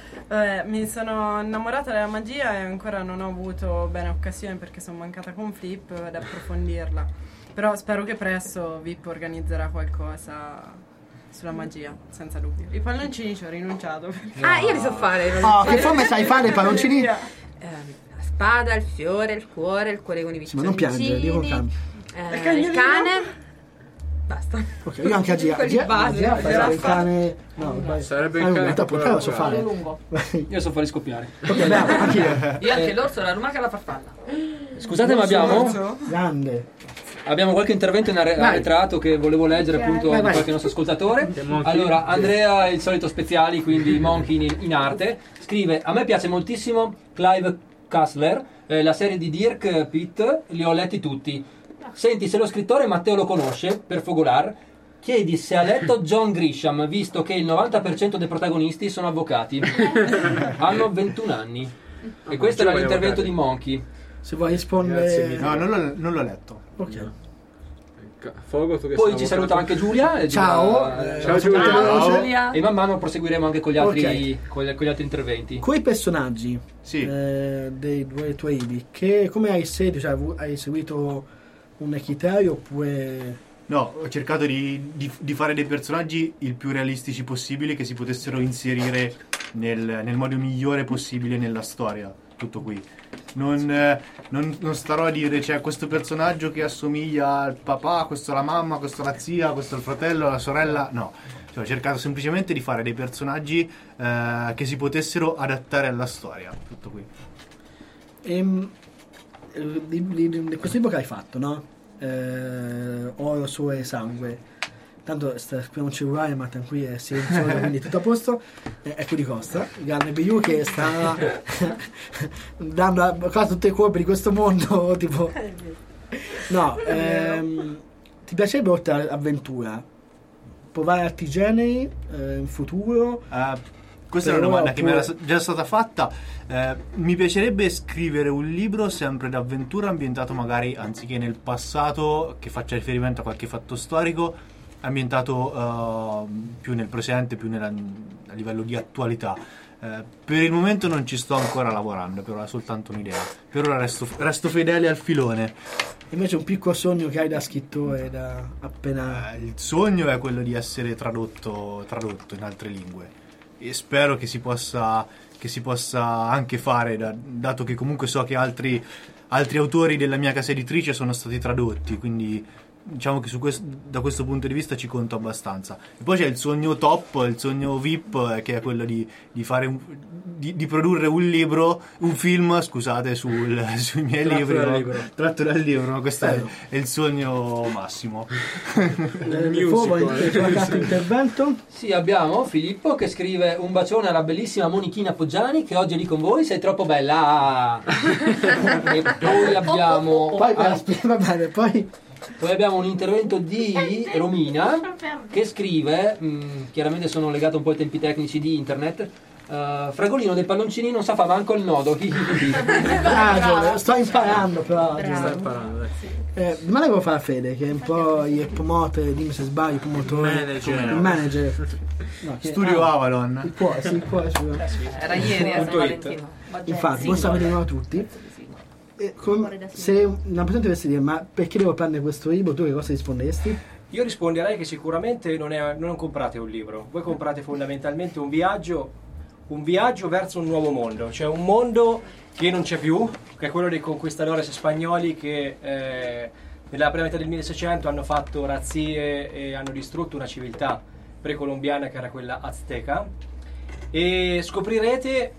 Mi sono innamorata della magia e ancora non ho avuto bene occasione perché sono mancata con Flip ad approfondirla. Però spero che presto VIP organizzerà qualcosa sulla magia, senza dubbio. I palloncini ci ho rinunciato. Io li so fare. Che forme sai fare i palloncini? La spada, il fiore, il cuore con i vicini. Ma non piangere, dico calmi. Il cane. Basta. Ok, io anche a girare il cane. No, sarebbe il cane. Dopo lo so fare. Io so fare scoppiare. Ok, bravo, anche io anche l'orso, la lumaca e la farfalla. Scusate, ma abbiamo? Grande. Abbiamo qualche intervento in arretrato che volevo leggere appunto di qualche nostro ascoltatore. Allora, Andrea è il solito Speziali, quindi Monkey in arte, scrive: a me piace moltissimo Clive Cussler, la serie di Dirk Pitt, li ho letti tutti. Senti, se lo scrittore Matteo lo conosce, per Fogolar, chiedi se ha letto John Grisham, visto che il 90% dei protagonisti sono avvocati. Hanno 21 anni. E questo era l'intervento di Monkey. Se vuoi rispondere... No, non l'ho letto. Ok. Poi ci saluta anche Giulia. Ciao. Ciao Giulia. E man mano proseguiremo anche con gli altri, con gli altri interventi. Quei personaggi dei tuoi libri, come hai seguito? Cioè, hai seguito un criterio oppure... No, ho cercato di fare dei personaggi il più realistici possibile, che si potessero inserire nel modo migliore possibile nella storia. Tutto qui. Non starò a dire c'è questo personaggio che assomiglia al papà, questo alla mamma, questo alla zia, questo al fratello, alla sorella. No, cioè, ho cercato semplicemente di fare dei personaggi che si potessero adattare alla storia. Tutto qui. Questo libro che hai fatto, no? Oro, Sole e Sangue. Tanto scriviamo un cellulare, ma qui è silenzioso, quindi tutto a posto. Ecco di Costa, il grande BU che sta dando a tutte le colpe di questo mondo. Tipo, no, ti piacerebbe oltre all'avventura provare altri generi in futuro? Questa è una domanda che mi era già stata fatta. Mi piacerebbe scrivere un libro sempre d'avventura, ambientato magari anziché nel passato, che faccia riferimento a qualche fatto storico, ambientato più nel presente, più a livello di attualità. Per il momento non ci sto ancora lavorando, però è soltanto un'idea. Per ora resto fedele al filone. Invece un piccolo sogno che hai da scrittore, da appena... il sogno è quello di essere tradotto in altre lingue, e spero che si possa anche fare, dato che comunque so che altri autori della mia casa editrice sono stati tradotti, quindi diciamo che da questo punto di vista ci conto abbastanza. E poi c'è il sogno top, il sogno VIP, che è quello di fare di produrre un film, scusate, sui miei libri, tratto dal libro, ma questo è il sogno massimo. Qualche intervento? Sì, abbiamo Filippo che scrive: un bacione alla bellissima Monichina Poggiani che oggi è lì con voi, sei troppo bella. E poi abbiamo Poi abbiamo un intervento di Romina che scrive, chiaramente sono legato un po' ai tempi tecnici di internet, Fragolino dei palloncini non sa fa manco il nodo. Sto imparando però. Ma devo fare a Fede che è un po' il promoter, dimmi se sbaglio, il promotore, il manager. No, Studio Avalon. Il cuore. Era ieri, San Valentino. Infatti, buon sabato a tutti. se una persona dovesse dire ma perché devo prendere questo libro, tu che cosa risponderesti? Io risponderei che sicuramente non comprate un libro, voi comprate fondamentalmente un viaggio verso un nuovo mondo, cioè un mondo che non c'è più, che è quello dei conquistadores spagnoli che nella prima metà del 1600 hanno fatto razzie e hanno distrutto una civiltà precolombiana che era quella azteca, e scoprirete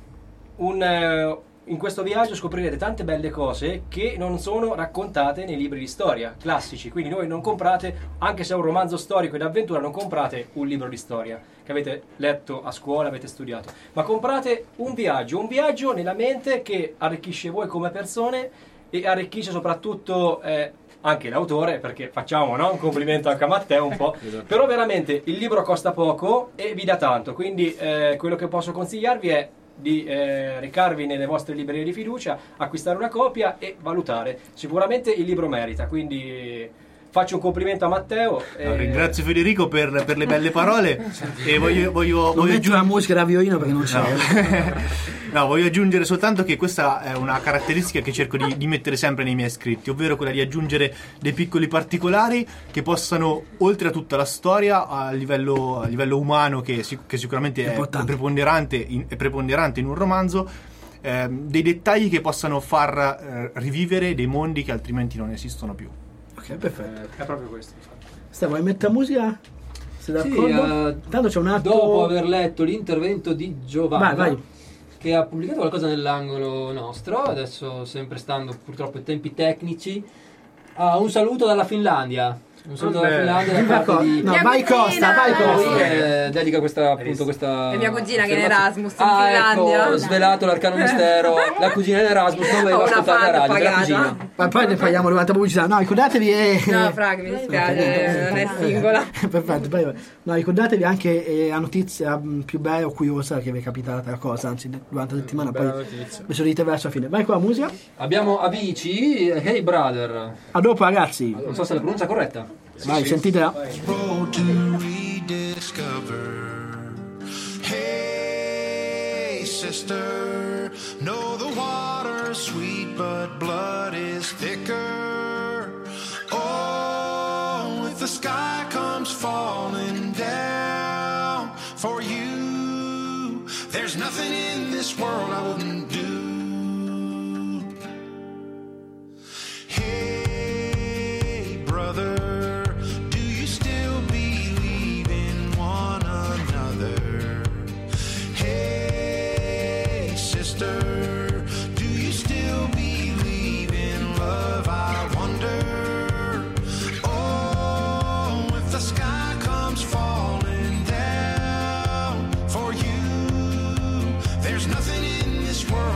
in questo viaggio scoprirete tante belle cose che non sono raccontate nei libri di storia classici. Quindi noi non comprate, anche se è un romanzo storico ed avventura, non comprate un libro di storia che avete letto a scuola, avete studiato, ma comprate un viaggio nella mente che arricchisce voi come persone e arricchisce soprattutto anche l'autore, perché facciamo un complimento anche a Matteo un po'. Esatto. Però veramente il libro costa poco e vi dà tanto, quindi quello che posso consigliarvi è di recarvi nelle vostre librerie di fiducia, acquistare una copia e valutare. Sicuramente il libro merita, quindi faccio un complimento a Matteo. Ringrazio Federico per le belle parole e voglio aggiungere la musica da violino perché non c'è. No, voglio aggiungere soltanto che questa è una caratteristica che cerco di mettere sempre nei miei scritti, ovvero quella di aggiungere dei piccoli particolari che possano, oltre a tutta la storia, a livello umano, che sicuramente è preponderante in un romanzo, dei dettagli che possano far rivivere dei mondi che altrimenti non esistono più. Ok, perfetto. È proprio questo. Stavo a mettere musica? Sei d'accordo? Tanto c'è un attimo. Dopo aver letto l'intervento di Giovanna, vai. Che ha pubblicato qualcosa nell'angolo nostro, adesso sempre stando purtroppo ai tempi tecnici, un saluto dalla Finlandia. Un saluto dalla Finlandia da parte di... No, vai Costa. Dedica questa, appunto, questa... È mia cugina che è in Erasmus in Finlandia. Ecco, svelato l'arcano mistero. La cugina in Erasmus non doveva ascoltare la radio, la cugina. Ma poi ne paghiamo 90 pubblicità. No, ricordatevi... No, Frank, mi dispiace, non è singola. Perfetto, prego. No, ricordatevi anche la notizia più bella o curiosa che vi è capitata, cosa, anzi, durante la settimana, poi mi sono dite verso la fine. Vai con la musica. Abbiamo Avicii, Hey Brother. A dopo, ragazzi. Non so se la pronuncia è corretta. Vai, sentitela. Hey sister, know the water's sweet but blood is thicker. Oh, if the sky comes falling down for you, there's nothing in this world I wouldn't do. Hey brother, do you still believe in love? I wonder. Oh, if the sky comes falling down for you, there's nothing in this world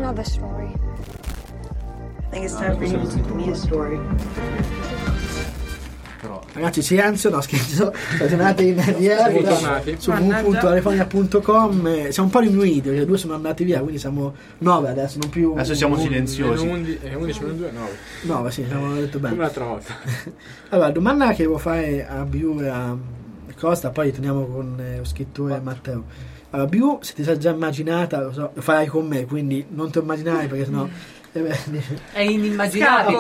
another story. I think it's time for you to tell me a story. Ragazzi, silenzio, no scherzo, siete andati in diretta su www.alefonia.com. Siamo un po' diminuiti perché 2 sono andati via, quindi siamo 9 adesso, non più. Adesso siamo silenziosi. 11 meno 2, 9. 9, sì, abbiamo detto bene. Come l'altra volta. Allora, domanda che devo fare a Biu e a Costa, poi torniamo con lo scrittore Matteo. Allora, Biu, se ti sei già immaginata, lo farai con me, quindi non ti immaginare perché sennò. È inimmaginabile.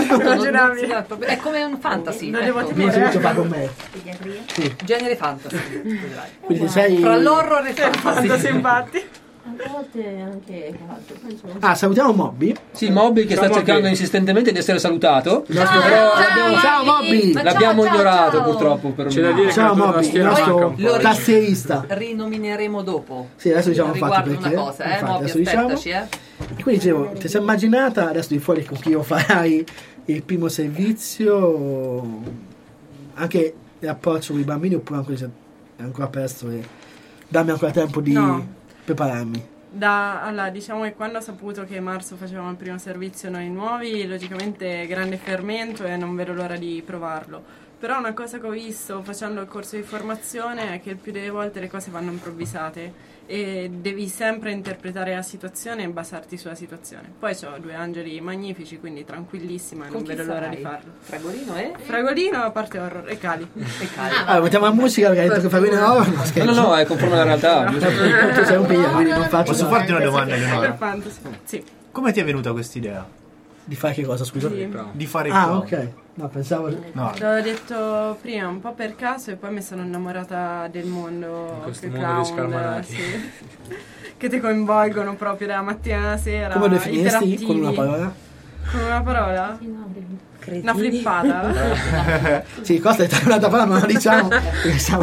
È come un fantasy. Non si fa con me. Sì. Genere fantasy. Quindi sei. Fra l'horror e il fantasy. Infatti. A volte anche salutiamo Mobby. Sì, Mobby che sta cercando insistentemente di essere salutato. Ciao Mobby. L'abbiamo ignorato purtroppo per C'è da dire ciao Mobby, il nostro tastierista. Rinomineremo dopo. Sì, adesso diciamo infatti perché una cosa, infatti, Mobby, aspettaci, E quindi dicevo, ti sei immaginata adesso di fuori con chi io farai il primo servizio, anche l'approccio con i bambini, oppure ancora è ancora presto e dammi ancora tempo di prepararmi? Allora, diciamo che quando ho saputo che marzo facevamo il primo servizio noi nuovi, logicamente grande fermento e non vedo l'ora di provarlo. Però una cosa che ho visto facendo il corso di formazione è che il più delle volte le cose vanno improvvisate e devi sempre interpretare la situazione e basarti sulla situazione. Poi ho 2 angeli magnifici, quindi tranquillissima e non vedo l'ora di farlo. Fragolino e? Fragolino a parte horror e Cali. Allora, mettiamo la musica perché hai detto che Fragolino è horror. No, è conforme alla realtà. Tu sei un piglia, quindi non faccio. Posso farti una domanda, Eleonora? Per fantasy. Sì. Come ti è venuta quest'idea? Di fare che cosa, scusa? Di fare il clown. Ok. No, pensavo. No. L'ho detto prima un po' per caso e poi mi sono innamorata del mondo. Questo che mondo clown, di scarmanati. sì. Che ti coinvolgono proprio dalla mattina alla sera. Come lo definiresti con una parola? Con una parola? Una flippata. Sì, Costa è un'altra parola, non la diciamo perché siamo.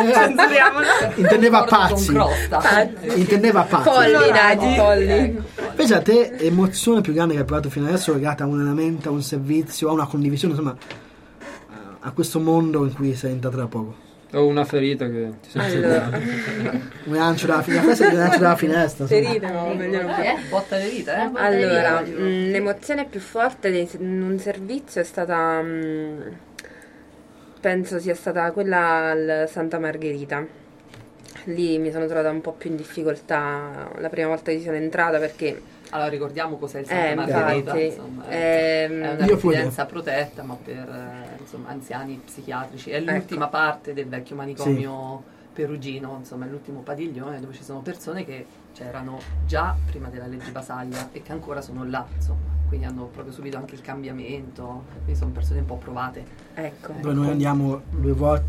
Intendeva pazzi. Intendeva pazzi. Folli, dai, folli. Pensa a te, emozione più grande che hai provato fino adesso legata a un allenamento, a un servizio, a una condivisione, insomma, a questo mondo in cui sei entrato da poco. Ho una ferita che ti sento. Un lancio dalla finestra. Ferita, no, meglio non botta le dita, eh? Allora, l'emozione più forte in un servizio è stata, penso sia stata quella al Santa Margherita. Lì mi sono trovata un po' più in difficoltà la prima volta che sono entrata perché... Allora ricordiamo cos'è il Santa Margherita, insomma, è una residenza protetta ma per insomma, anziani psichiatrici, è l'ultima parte del vecchio manicomio perugino, insomma è l'ultimo padiglione dove ci sono persone che c'erano già prima della legge Basaglia e che ancora sono là, insomma, quindi hanno proprio subito anche il cambiamento, quindi sono persone un po' provate. Ecco. Dove noi andiamo 2 volte,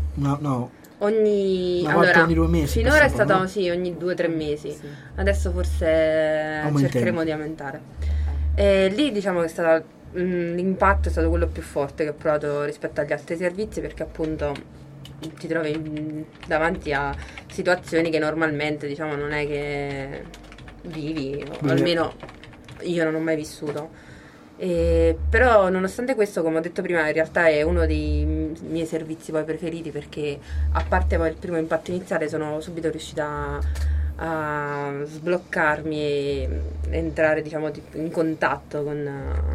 ogni 2 mesi. Finora è stato ogni 2 o 3 mesi. Sì. Adesso forse cercheremo di aumentare. Lì diciamo che è stato l'impatto è stato quello più forte che ho provato rispetto agli altri servizi, perché appunto ti trovi davanti a situazioni che normalmente diciamo non è che vivi, o almeno io non ho mai vissuto. Però nonostante questo, come ho detto prima, in realtà è uno dei miei servizi poi preferiti, perché a parte poi il primo impatto iniziale sono subito riuscita a sbloccarmi e entrare diciamo in contatto con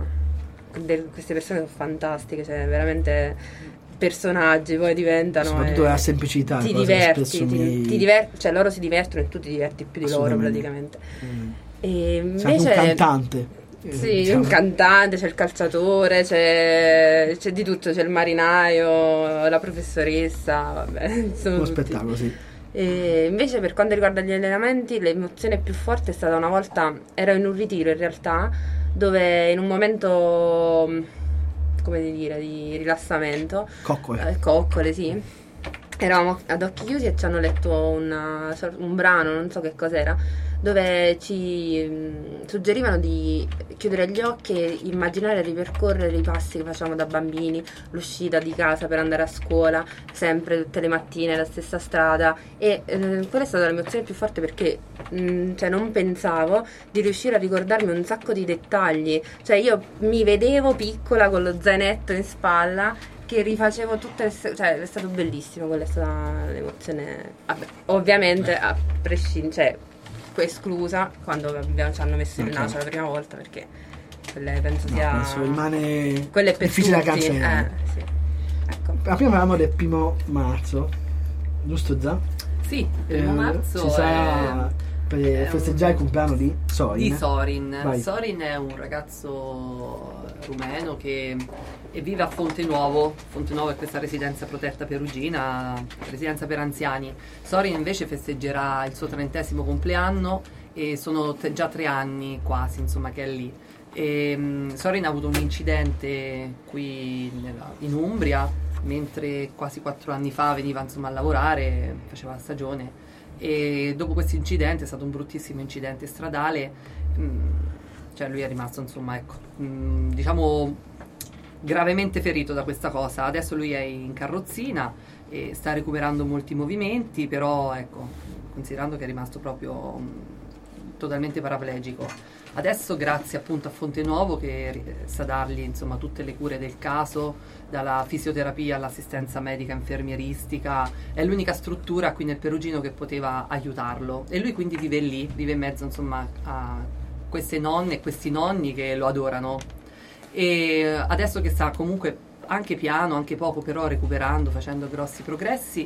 queste persone fantastiche, cioè veramente personaggi poi diventano, soprattutto la semplicità, ti diverti, cioè loro si divertono e tu ti diverti più di loro praticamente. E invece un cantante. Sì, diciamo. Un cantante, c'è il calciatore, c'è di tutto, c'è il marinaio, la professoressa, vabbè, uno spettacolo, sì. E invece per quanto riguarda gli allenamenti, l'emozione più forte è stata una volta, ero in un ritiro in realtà, dove in un momento, come dire, di rilassamento, coccole, sì, eravamo ad occhi chiusi e ci hanno letto un brano, non so che cos'era, dove ci suggerivano di chiudere gli occhi e immaginare e ripercorrere i passi che facevamo da bambini, l'uscita di casa per andare a scuola, sempre tutte le mattine la stessa strada, e quella è stata l'emozione più forte, perché cioè non pensavo di riuscire a ricordarmi un sacco di dettagli, cioè io mi vedevo piccola con lo zainetto in spalla che rifacevo tutte le cioè è stato bellissimo, quella è stata l'emozione. Vabbè, ovviamente a prescindere, cioè fu esclusa quando ci hanno messo il naso la prima volta, perché penso sia rimane quella è per difficile tutti. da cancellare. Sì. Ecco. Prima parlavamo del 1 marzo, giusto Za? Sì, il 1 marzo ci sarà per festeggiare il compleanno di Sorin. Vai. Sorin è un ragazzo rumeno che vive a Fonte Nuovo. Fonte Nuovo è questa residenza protetta perugina, residenza per anziani. Sorin invece festeggerà il suo 30° compleanno e sono già 3 anni quasi, insomma, che è lì. Sorin ha avuto un incidente qui in Umbria, mentre quasi 4 anni fa veniva, insomma, a lavorare, faceva la stagione, e dopo questo incidente, è stato un bruttissimo incidente stradale, cioè lui è rimasto, insomma, ecco, diciamo gravemente ferito da questa cosa. Adesso lui è in carrozzina e sta recuperando molti movimenti, però ecco, considerando che è rimasto proprio totalmente paraplegico. Adesso, grazie appunto a Fonte Nuovo, che sa dargli, insomma, tutte le cure del caso, dalla fisioterapia all'assistenza medica infermieristica, è l'unica struttura qui nel Perugino che poteva aiutarlo, e lui quindi vive lì, vive in mezzo, insomma, a queste nonne e questi nonni che lo adorano. E adesso che sta comunque anche piano, anche poco, però recuperando, facendo grossi progressi,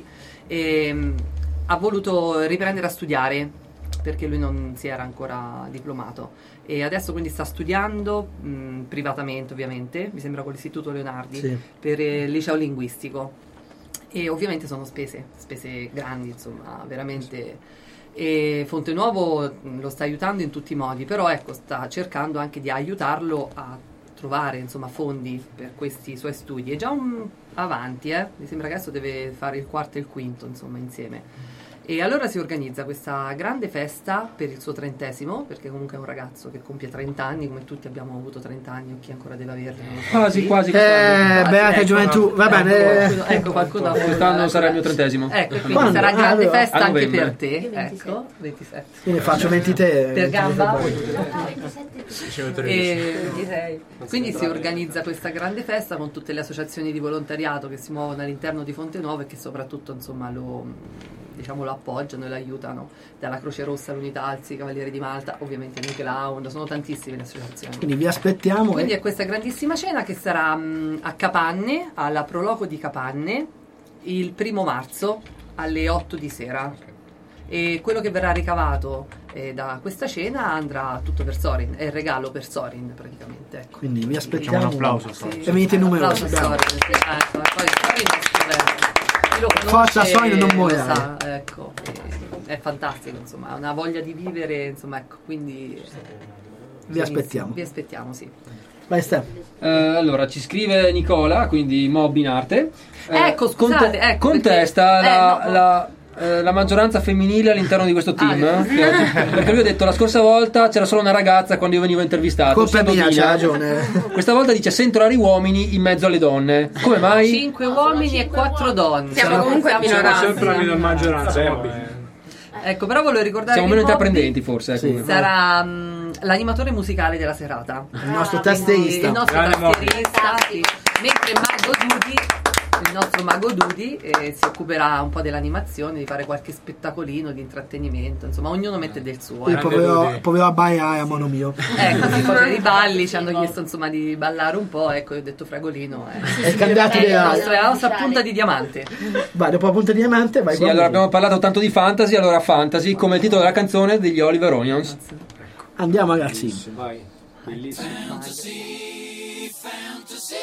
ha voluto riprendere a studiare, perché lui non si era ancora diplomato, e adesso quindi sta studiando privatamente, ovviamente, mi sembra con l'Istituto Leonardi, sì, per il liceo linguistico, e ovviamente sono spese grandi, insomma, veramente, e Fonte Nuovo lo sta aiutando in tutti i modi, però ecco, sta cercando anche di aiutarlo a trovare, insomma, fondi per questi suoi studi. È già avanti, mi sembra che adesso deve fare il 4° e il 5°, insomma, insieme. E allora si organizza questa grande festa per il suo 30°, perché comunque è un ragazzo che compie 30 anni, come tutti abbiamo avuto 30 anni, o chi ancora deve averli. Quasi. Beata gioventù, va bene. Ecco, qualcuno quest'anno sarà il mio 30°. Ecco, quindi sarà grande festa anche per te. Ecco, 27. Quindi faccio 23. Per gamba. 26. Quindi si organizza questa grande festa con tutte le associazioni di volontariato che si muovono all'interno di Fonte Nuovo e che soprattutto, insomma, lo appoggiano e lo aiutano, dalla Croce Rossa, l'Unità Alzi, Cavalieri di Malta, ovviamente nei clown, sono tantissime le associazioni. Quindi vi aspettiamo. Quindi è questa grandissima cena che sarà a Capanne, alla Proloco di Capanne, il 1 marzo alle 8 di sera. E quello che verrà ricavato da questa cena andrà tutto per Sorin, è il regalo per Sorin praticamente, ecco. Quindi vi aspettiamo. Un applauso a Sorin. E venite numerosi. Poi Sorin è stupendo. Forza Sorin non morirà. Ecco, è fantastico, insomma, ha una voglia di vivere, insomma, ecco, quindi vi aspettiamo. Vi aspettiamo, sì. Vai Steph. Allora ci scrive Nicola, quindi Mob in arte. Ecco, scusate, contesta la maggioranza femminile all'interno di questo team, perché lui ha detto la scorsa volta c'era solo una ragazza quando io venivo intervistato. Colpa mia, c'ha ragione. Questa volta dice sento rari uomini in mezzo alle donne. Come mai? 5 uomini e 4 donne. Siamo comunque a minoranza. Siamo sempre la maggioranza. Ecco, però volevo ricordare siamo che meno intraprendenti forse, sì, sarà l'animatore musicale della serata, il nostro tastierista, sì. Mentre il nostro Mago Dudi si occuperà un po' dell'animazione, di fare qualche spettacolino di intrattenimento, insomma ognuno mette del suo. Il povero Abbaia è a mono mio. Ecco, i balli ci hanno chiesto, insomma, di ballare un po', ecco, io ho detto Fragolino è cambiato la nostra punta di diamante. Vai, dopo la punta di diamante vai. Sì, allora abbiamo parlato tanto di fantasy, allora fantasy come il titolo della canzone degli Oliver Onions. Andiamo ragazzi. Vai, bellissimo. Fantasy.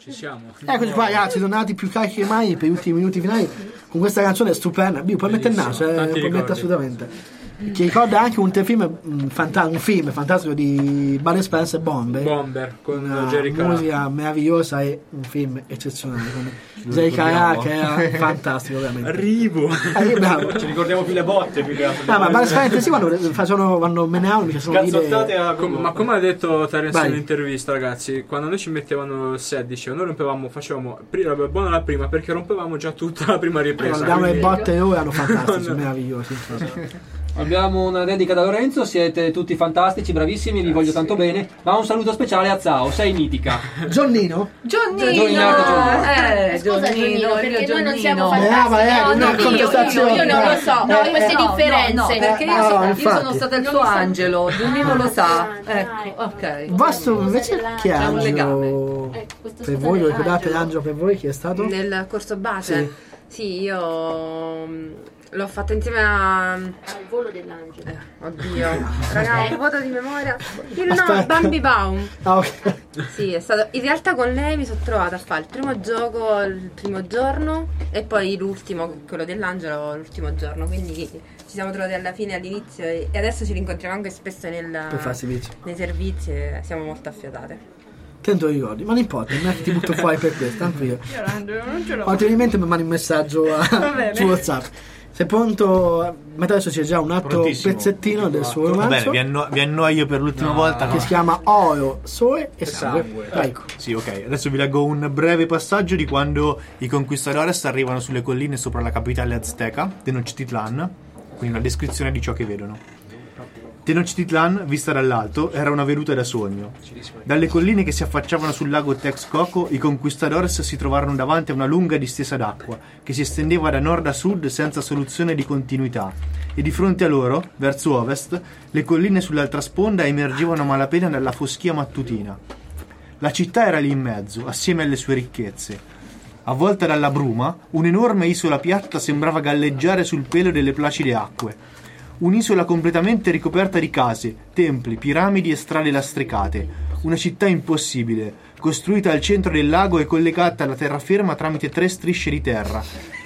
Ci siamo. Eccoci qua ragazzi, sono andati più carichi che mai per gli ultimi minuti finali con questa canzone stupenda. Puoi mettere il naso, puoi mettere assolutamente. Che ricorda anche un film fantastico di Bud Spencer, Bomber con Jerry Cara. Una musica meravigliosa e un film eccezionale con Jerry Cara che era fantastico veramente. Arrivo. Ci ricordiamo più le botte più che altro. Ma Bud Spencer sì, vanno menando, mi sono ma come ha detto Terence in un'intervista, ragazzi, quando noi ci mettevano il set, diceva, noi facevamo buona la prima perché rompevamo già tutta la prima ripresa. Diamo le botte, loro erano fantastici, meravigliosi. Abbiamo una dedica da Lorenzo, siete tutti fantastici, bravissimi, vi voglio tanto bene. Ma un saluto speciale a Zao, sei mitica. Gionnino, perché noi non siamo fantastici. Io non lo so, queste differenze. No, perché io sono stata il suo angelo, Giannino lo sa. Ecco, ok. Vostro invece chi è angelo? Per voi, lo ricordate l'angelo per voi chi è stato? Nel corso base? Sì, io l'ho fatto insieme al volo dell'angelo. Oddio, ragazzi, un voto di memoria. Bambi Baum. Okay. Sì, è stato. In realtà con lei mi sono trovata a fare il primo gioco il primo giorno e poi l'ultimo, quello dell'angelo, l'ultimo giorno. Quindi ci siamo trovati alla fine, all'inizio e adesso ci rincontriamo anche spesso nei servizi e siamo molto affiatate. Tanto ricordi, ma non importa, non è che ti butto fuori per questo, tanto io. Non ce l'ho. Ultimamente mi mandi un messaggio su WhatsApp. Sei pronto? Ma adesso c'è già un altro pezzettino del suo romanzo. Va bene, vi annoio per l'ultima volta. Che si chiama Oro, Sole e Sangue. Ecco. Sì, ok. Adesso vi leggo un breve passaggio di quando i conquistadores arrivano sulle colline sopra la capitale azteca, Tenochtitlan. Quindi una descrizione di ciò che vedono. Tenochtitlan, vista dall'alto, era una veduta da sogno. Dalle colline che si affacciavano sul lago Texcoco, i conquistadores si trovarono davanti a una lunga distesa d'acqua, che si estendeva da nord a sud senza soluzione di continuità, e di fronte a loro, verso ovest, le colline sull'altra sponda emergevano a malapena dalla foschia mattutina. La città era lì in mezzo, assieme alle sue ricchezze. Avvolta dalla bruma, un'enorme isola piatta sembrava galleggiare sul pelo delle placide acque. Un'isola completamente ricoperta di case, templi, piramidi e strade lastricate. Una città impossibile, costruita al centro del lago e collegata alla terraferma tramite 3 strisce di terra.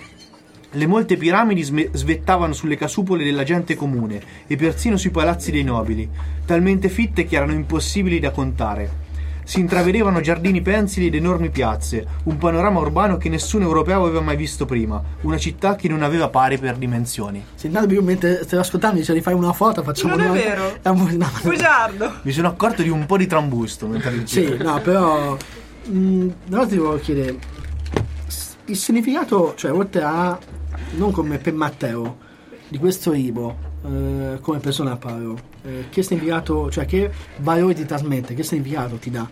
Le molte piramidi svettavano sulle casupole della gente comune e persino sui palazzi dei nobili, talmente fitte che erano impossibili da contare. Si intravedevano giardini pensili ed enormi piazze, un panorama urbano che nessun europeo aveva mai visto prima, una città che non aveva pari per dimensioni. Intanto più mentre stavo ascoltando dice di fare una foto, facciamo non è vero. Bugiardo. Mi sono accorto di un po' di trambusto mentre sì, no, però allora ti volevo chiedere il significato, cioè oltre a non come per Matteo di questo libro come persona Paolo, che significato, cioè che valore ti trasmette, che significato ti dà?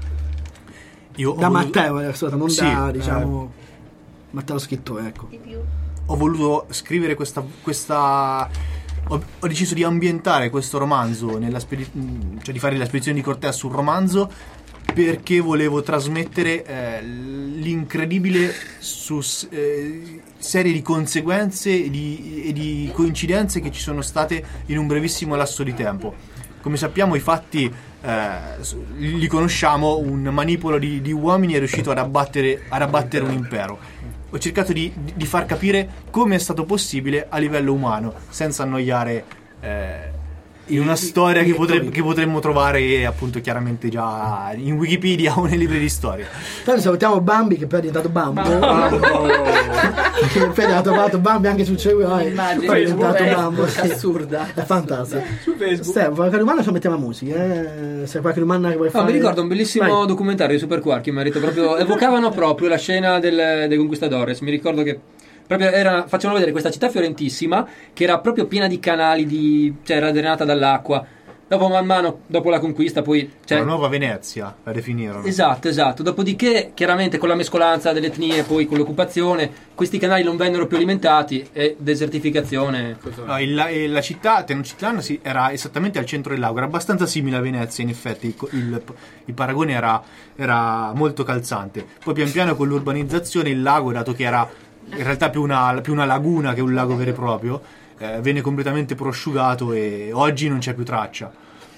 Matteo non sì, da diciamo Matteo scrittore, ecco. Ho voluto scrivere questa ho deciso di ambientare questo romanzo cioè di fare la spedizione di Cortés sul romanzo perché volevo trasmettere l'incredibile serie di conseguenze e di coincidenze che ci sono state in un brevissimo lasso di tempo. Come sappiamo i fatti li conosciamo, un manipolo di uomini è riuscito ad abbattere un impero. Ho cercato di far capire come è stato possibile a livello umano, senza annoiare in una storia che potremmo trovare appunto chiaramente già in Wikipedia o nei libri di storia. Poi salutiamo Bambi che poi è diventato Bambo. Che poi ha trovato Bambi anche sul cellulare. Poi è diventato Bambo. Sì. Assurda. È fantastico. Su Facebook. Stefano, qualche domanda ci mettiamo musica. Se qualche domanda che vuoi fare. Mi ricordo un bellissimo documentario di Super Quark in merito proprio. Evocavano proprio la scena dei Conquistadores. Mi ricordo che proprio facevano vedere questa città fiorentissima che era proprio piena di canali, cioè era drenata dall'acqua. Dopo man mano, dopo la conquista poi la nuova Venezia la definirono. Esatto. Dopodiché chiaramente con la mescolanza delle etnie, poi con l'occupazione, questi canali non vennero più alimentati e desertificazione. No, la città Tenochtitlan era esattamente al centro del lago, era abbastanza simile a Venezia in effetti, il paragone era molto calzante. Poi pian piano con l'urbanizzazione il lago, dato che era in realtà più una laguna che un lago vero e proprio, venne completamente prosciugato e oggi non c'è più traccia.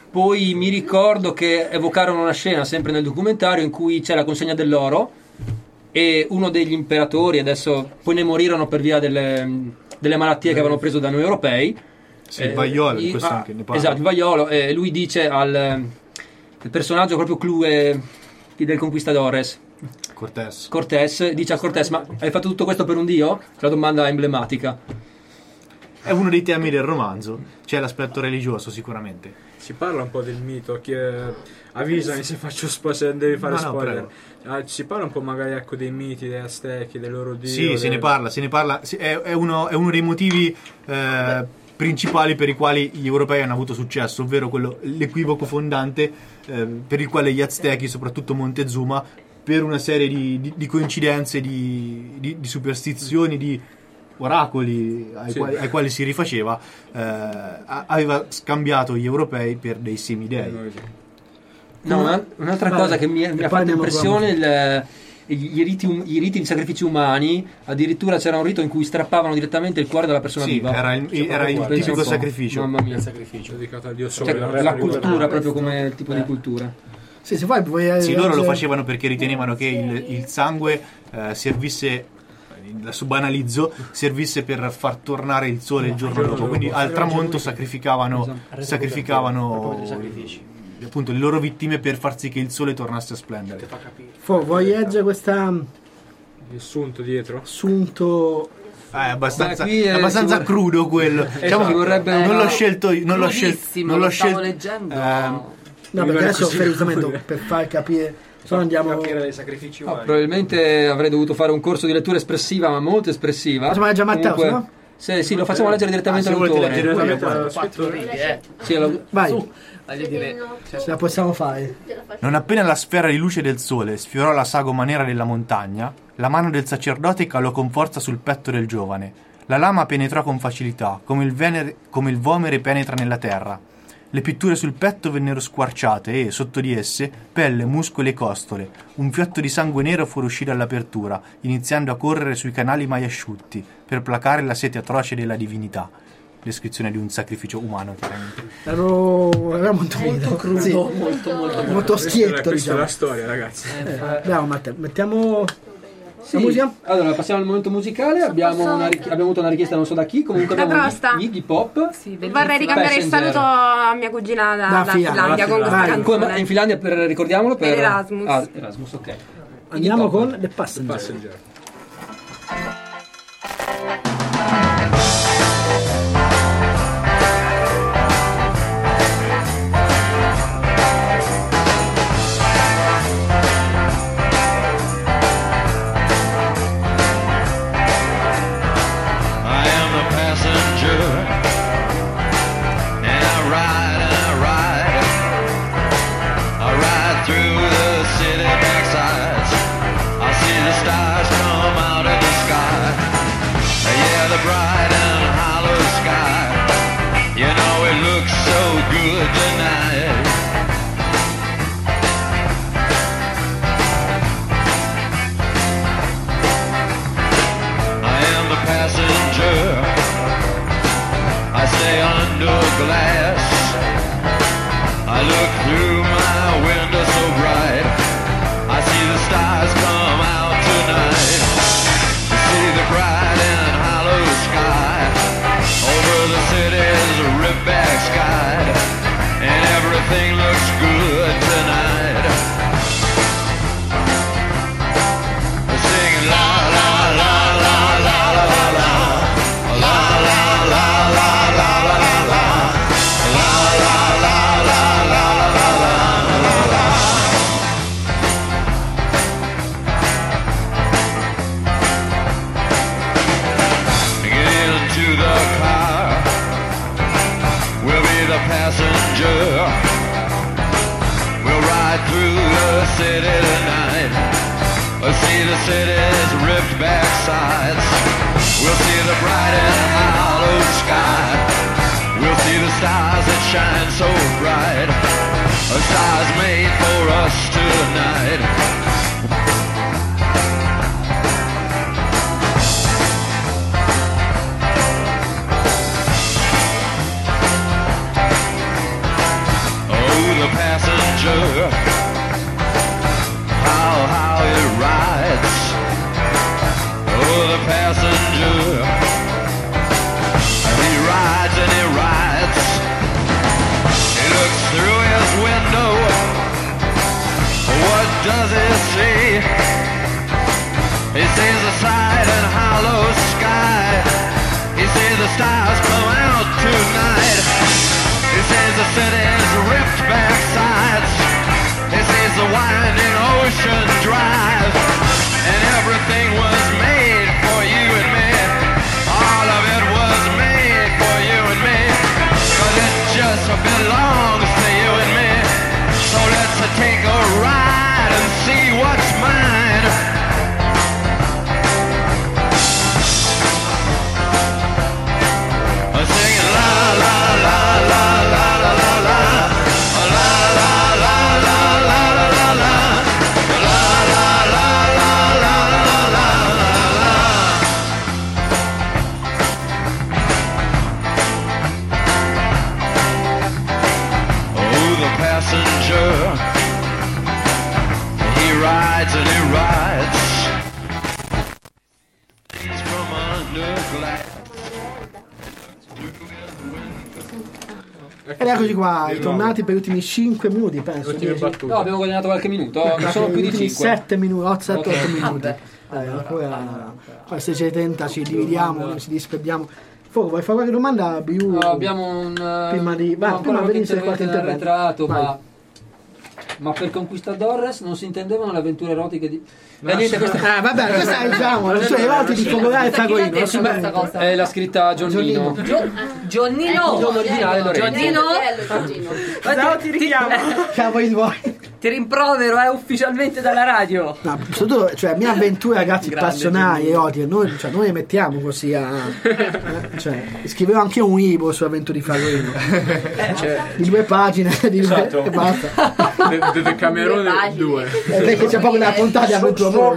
Poi mi ricordo che evocarono una scena sempre nel documentario in cui c'è la consegna dell'oro e uno degli imperatori, adesso poi ne morirono per via delle malattie che avevano preso da noi europei. Sì, il vaiolo, questo anche ne parla. Esatto, il vaiolo, lui dice al personaggio proprio clou del Conquistadores, Cortés, dice a Cortés: ma hai fatto tutto questo per un dio? La domanda emblematica. È uno dei temi del romanzo, c'è l'aspetto religioso sicuramente. Si parla un po' del mito, avvisami se faccio se devi fare spoiler. Si parla un po' magari, ecco, dei miti, degli Aztechi, del loro dio. Sì, se ne parla. È uno dei motivi principali per i quali gli europei hanno avuto successo, ovvero l'equivoco fondante per il quale gli Aztechi, soprattutto Montezuma, per una serie di coincidenze, di superstizioni, di oracoli ai quali si rifaceva, aveva scambiato gli europei per dei semidei. No, un'altra cosa che mi ha fatto impressione i riti di sacrifici umani. Addirittura c'era un rito in cui strappavano direttamente il cuore della persona viva. Era il tipico sacrificio. Mamma mia, il sacrificio dedicato al dio sole, la cultura, proprio come tipo di cultura. Sì, loro lo facevano perché ritenevano che il sangue servisse, adesso banalizzo, servisse per far tornare il sole il giorno dopo, quindi al tramonto sacrificavano appunto le loro vittime per far sì che il sole tornasse a splendere. Vuoi leggere questa il sunto dietro? Sunto è abbastanza crudo quello. Diciamo che vorrebbe non l'ho scelto, non l'ho scelto leggendo. No, perché adesso per far capire andiamo capire dei sacrifici umani. Probabilmente avrei dovuto fare un corso di lettura espressiva, ma molto espressiva. Facciamo leggere Matteo, comunque, no? Sì, lo facciamo leggere direttamente all'autore. Vai. Ce la possiamo fare. Non appena la sfera di luce del sole sfiorò la sagoma nera della montagna, la mano del sacerdote calò con forza sul petto del giovane. La lama penetrò con facilità, come il vomere penetra nella terra. Le pitture sul petto vennero squarciate e, sotto di esse, pelle, muscoli e costole. Un fiotto di sangue nero fuoriuscì dall'apertura, iniziando a correre sui canali mai asciutti, per placare la sete atroce della divinità. Descrizione di un sacrificio umano, chiaramente. Era molto crudo, sì. molto schietto, questa è la storia, ragazzi. Bravo Matteo, mettiamo la musica? Allora passiamo al momento musicale. Abbiamo avuto una richiesta non so da chi, comunque abbiamo Iggy Pop. Vorrei ricambiare il saluto a mia cugina da Finlandia con questa canzone. In Finlandia, ricordiamolo, per Erasmus. Erasmus, ok. Andiamo con The Passenger. ocean drive, and everything was made for you and me. All of it was made for you and me, 'cause it just belongs to you and me. So let's take a ride and see what's mine. Singing la la la la la la la la, la la la la la la la la, la la la la la la la. Oh, the passenger, he rides and he rides. He's from under glass. Ed eccoci qua, ritornati per gli ultimi 5 minuti, penso. No, abbiamo guadagnato qualche minuto, non sono più di 5. 7 minuti, 7-8 minuti. Ancora, se c'è 30 ci dividiamo, ci dispediamo. Fuoco, vuoi fare qualche domanda? No, abbiamo un... prima di... Vai, prima venisse qualche intervento. Ma per Conquistadores non si intendevano le avventure erotiche di... niente, questa... vabbè, questa è, diciamo, le sue volte di focolare il Fagoino. È la scritta Giannino. Giannino? Giorno originale Lorenzo. Giannino? Ti richiamo. Cavoli tuoi. Ti rimprovero, ufficialmente dalla radio. No, soprattutto, cioè, mie avventure, ragazzi, passionali, erotiche, noi le mettiamo così a... cioè, scrivevo anche un libro su avventure di Fagoino. Di 2 pagine, di 2 e basta. The Camerone 2. Perché c'è poco da puntata a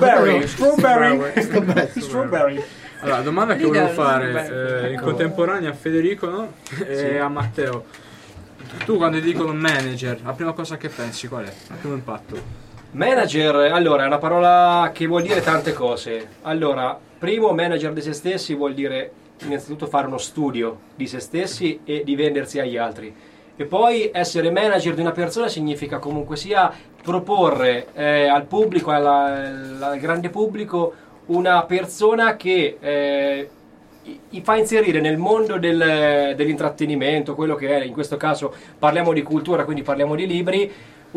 Strawberry. Allora, domanda che volevo fare in contemporanea a Federico, no? E a Matteo. Tu quando ti dicono manager, la prima cosa che pensi qual è? Il primo impatto? Manager, allora, è una parola che vuol dire tante cose. Allora, primo, manager di se stessi vuol dire innanzitutto fare uno studio di se stessi e di vendersi agli altri. E poi essere manager di una persona significa comunque sia proporre al pubblico, al grande pubblico, una persona che fa inserire nel mondo dell'intrattenimento, quello che è, in questo caso parliamo di cultura, quindi parliamo di libri,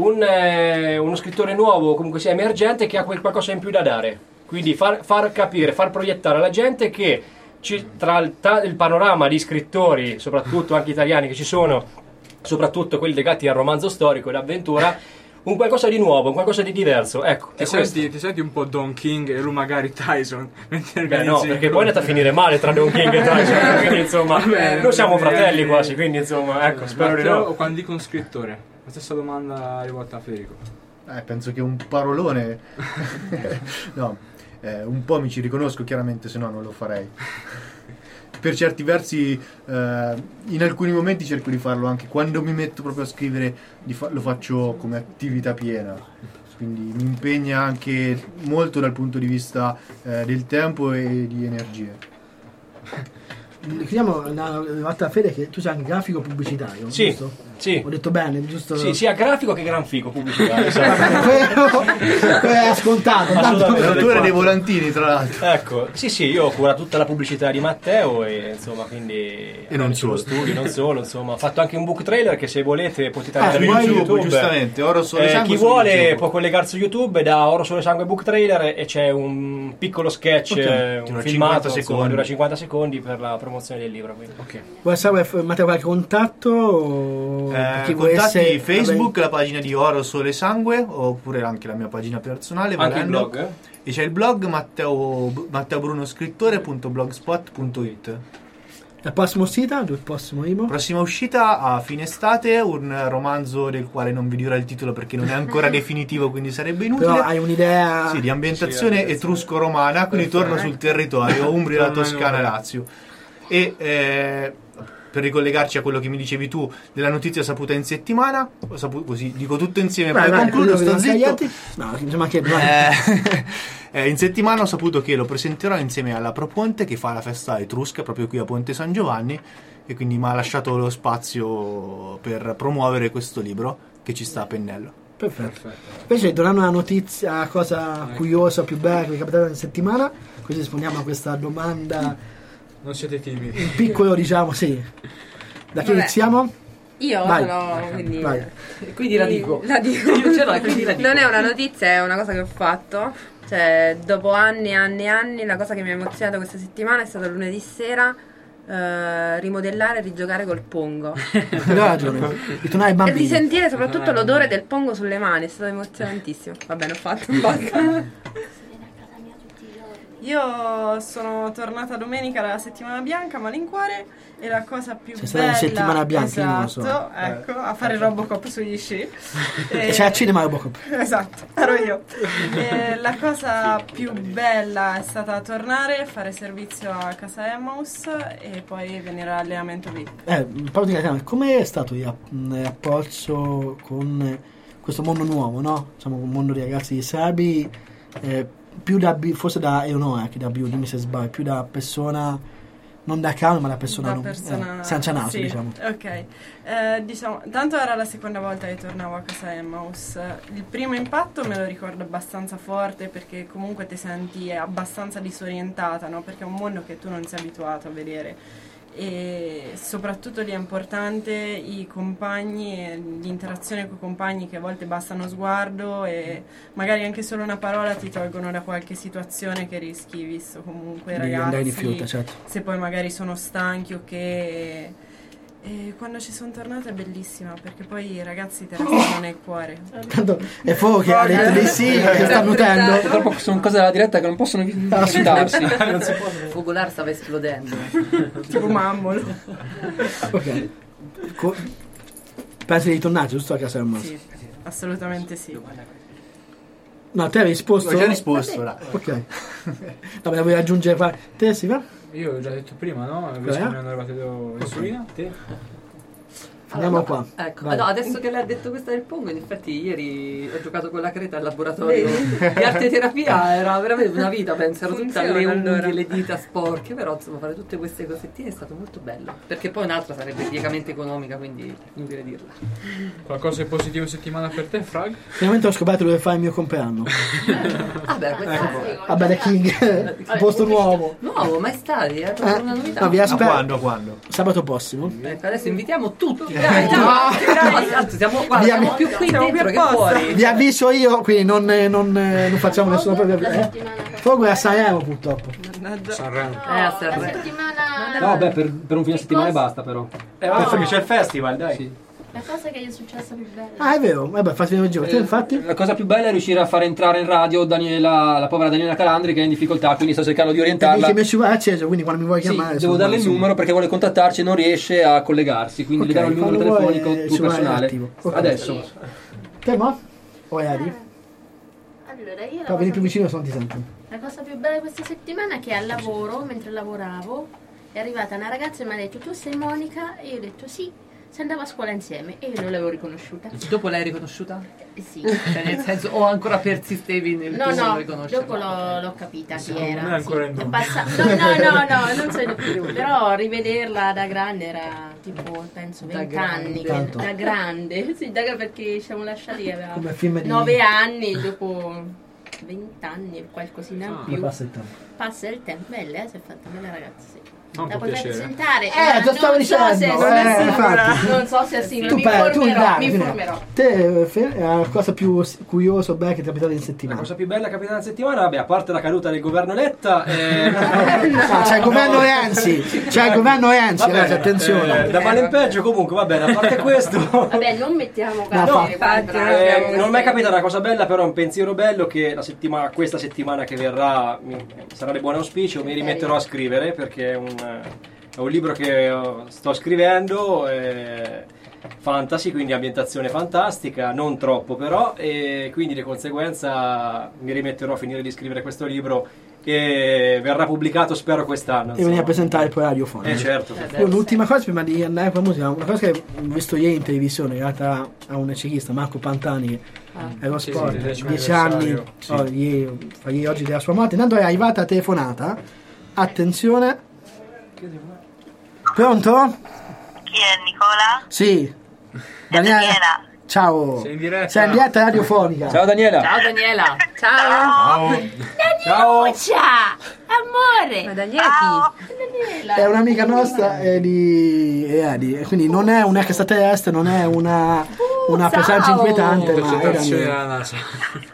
uno scrittore nuovo, comunque sia emergente, che ha qualcosa in più da dare. Quindi far capire, far proiettare alla gente che tra il panorama di scrittori, soprattutto anche italiani che ci sono, soprattutto quelli legati al romanzo storico e d'avventura, un qualcosa di nuovo, un qualcosa di diverso. Ecco, ti senti un po' Don King e lui magari Tyson? Beh, no, perché poi è andata a finire male tra Don King e Tyson. Quindi insomma, noi siamo fratelli quasi, quindi insomma, ecco, spero di no. Quando dico un scrittore, la stessa domanda rivolta a Federico. Penso che un parolone no, un po' mi ci riconosco chiaramente, se no non lo farei. Per certi versi in alcuni momenti cerco di farlo anche quando mi metto proprio a scrivere, lo faccio come attività piena, quindi mi impegna anche molto dal punto di vista del tempo e di energie. Chiediamo una volta a Fede che tu sei anche grafico pubblicitario, sì, giusto? Sì. Ho detto bene, giusto? Sì, sia grafico che gran figo pubblicitario. Quello è scontato. L'autore dei volantini, tra l'altro. Ecco, sì, io ho curato tutta la pubblicità di Matteo e insomma, quindi e non solo studi, non solo, insomma, ho fatto anche un book trailer che se volete potete andare su YouTube. Giustamente, Oro Sole Sangue. Chi vuole YouTube può collegarsi su YouTube, da Oro Sole Sangue book trailer, e c'è un piccolo sketch, un filmato, insomma, dura 50 secondi per la promozione del libro. Okay. Vuoi sapere, Matteo, qualche contatto? Contatti Facebook, la pagina di Oro Sole Sangue, oppure anche la mia pagina personale, anche il blog, e c'è il blog matteobrunoscrittore.blogspot.it. La prossima uscita? Il prossima uscita a fine estate, un romanzo del quale non vi dirò il titolo perché non è ancora definitivo, quindi sarebbe inutile. Però hai un'idea? Sì, di ambientazione etrusco-romana, quindi torno sul territorio Umbria, Toscana, Lazio. E per ricollegarci a quello che mi dicevi tu della notizia saputa in settimana, così dico tutto insieme, poi concludo, sto zitto. No, insomma, che in settimana ho saputo che lo presenterò insieme alla Proponte, che fa la festa etrusca proprio qui a Ponte San Giovanni, e quindi mi ha lasciato lo spazio per promuovere questo libro che ci sta a pennello. Perfetto. Invece donando una notizia, cosa curiosa, più bella che è capitata in settimana, così rispondiamo a questa domanda. Non siete timidi. Un piccolo, diciamo, sì. Da chi iniziamo? Io Vai. Quindi la dico. Io ce l'ho, quindi la dico. Non è una notizia, è una cosa che ho fatto. Cioè, dopo anni e anni e anni, la cosa che mi ha emozionato questa settimana è stata lunedì sera rimodellare e rigiocare col pongo. Hai ragione. Ritornare ai E bambini. di sentire soprattutto l'odore del pongo sulle mani, è stato emozionantissimo. Va bene, ho fatto, basta. Io sono tornata domenica dalla settimana bianca a malincuore e la cosa più C'è stata bella, la settimana bianca, esatto, io non lo so. ecco, a fare Robocop sugli sci. C'è al cinema Robocop. Esatto, ero io. E la cosa più bella è stata tornare, fare servizio a casa Emmaus e poi venire all'allenamento lì. Come è stato il rapporto con questo mondo nuovo, no? Diciamo un mondo di ragazzi serbi, più da forse da Eleonora che da Biu, dimmi se sbaglio, più da persona non da calma, ma da persona senza naso, sì, diciamo. Ok, diciamo, tanto era la seconda volta che tornavo a casa Emmaus. Il primo impatto me lo ricordo abbastanza forte perché comunque ti senti abbastanza disorientata, no? Perché è un mondo che tu non sei abituato a vedere. E soprattutto lì è importante i compagni e l'interazione con i compagni, che a volte basta uno sguardo e magari anche solo una parola ti tolgono da qualche situazione che rischi, visto comunque i ragazzi rifiuta, certo. se poi magari sono stanchi o che. E quando ci sono tornata è bellissima perché poi i ragazzi te restano nel cuore. Tanto è fuoco che ha detto di sì e sta nutendo. Purtroppo sono cose della diretta che non possono visitarsi. Non si può. Fogolar stava esplodendo. Fumammolo. Ok. Pensi di tornare giusto a casa del Sì, assolutamente sì. No, te hai risposto? Ho già risposto. Ok. Vabbè, vuoi aggiungere? Te si va? Io l'ho già detto prima, no? Invece mi hanno arrivato l'insulina. Te? Andiamo qua. Ecco, no, adesso che lei ha detto questa del pongo, in effetti ieri ho giocato con la creta al laboratorio di arte terapia, era veramente una vita, penso, ero tutta le unghie, le dita sporche, però insomma fare tutte queste cosettine è stato molto bello, perché poi un'altra sarebbe piecamente economica, quindi inutile dirla. Qualcosa di positivo settimana per te, Frag? Finalmente ho scoperto dove fare il mio compleanno. Vabbè, questo vabbè, da King, un posto nuovo. Nuovo, mai stati, è proprio una novità. No, vi aspetto. Quando? Sabato prossimo. Ecco, adesso invitiamo tutti. Siamo qua, siamo più qui dentro che fuori. Vi avviso io, quindi non facciamo nessuna propria. Fuoco è a Sanremo purtroppo. Sanremo. A Sanremo. No, beh, per un fine settimana basta però. Perché c'è il festival, dai. Sì. La cosa che gli è successa più bella. Ah, è vero, vabbè, fatti vedere il giro. Infatti. La cosa più bella è riuscire a far entrare in radio la povera Daniela Calandri che è in difficoltà, quindi sto cercando di orientarla. Che mi è acceso, quindi quando mi vuoi Sì, chiamare. devo darle il numero perché vuole contattarci e non riesce a collegarsi, quindi Ok, le darò il numero quando vuoi, telefonico tuo personale. Okay. Adesso. Te mo? O è Adi? Allora, io Però vieni più vicino se non ti sento. la cosa più bella di questa settimana è che al lavoro, mentre lavoravo, è arrivata una ragazza e mi ha detto: tu sei Monica? E io ho detto sì. Si andava a scuola insieme e io non l'avevo riconosciuta. Dopo l'hai riconosciuta? Sì. Cioè, nel senso, o ancora persistevi nel tuo non riconoscerla? Dopo l'ho capita chi era. Non è ancora in dubbio. No, non so più. Però rivederla da grande era tipo, penso, 20 anni. Da grande. Sì, perché ci siamo lasciati aveva 9 anni, dopo 20 anni e qualcosina in più. Passa il tempo. Passa il tempo. Bella, si è fatta bella ragazza, sì. La puoi piacere. presentare? Te lo stavo dicendo. Non so se è simile. Tu Mi dai, informerò. Te, la cosa più curiosa o bella che ti è capitata in La settimana? cosa più bella capitata in settimana, vabbè, a parte la caduta del governo Letta, c'è il governo Renzi, ragazzi, attenzione. Da male in peggio, comunque, va bene, a parte questo. Vabbè, non mettiamo non mi è capitata una cosa bella, però un pensiero bello che questa settimana che verrà sarà di buon auspicio, mi rimetterò a scrivere perché è un libro che sto scrivendo, fantasy, quindi ambientazione fantastica, non troppo però, e quindi di conseguenza mi rimetterò a finire di scrivere questo libro che verrà pubblicato spero quest'anno. E venire a presentare poi radiofonico. Certo. Io l'ultima cosa prima di andare con la musica, una cosa che ho visto ieri in televisione, legata a un ciclista, Marco Pantani, che è lo sport, 10 anni, ieri oggi della sua morte. Intanto è arrivata la telefonata, attenzione. Pronto? Chi è, Nicola? Sì. Ciao. Sei in diretta. Sei in diretta radiofonica. Ciao Daniela. Ciao Daniela. Ciao. Daniela. Amore. Ma Daniela chi? Daniela. È un'amica nostra di Edi, quindi non è un extraterrestre, non è una presenza inquietante, ma è Daniela. No, non ce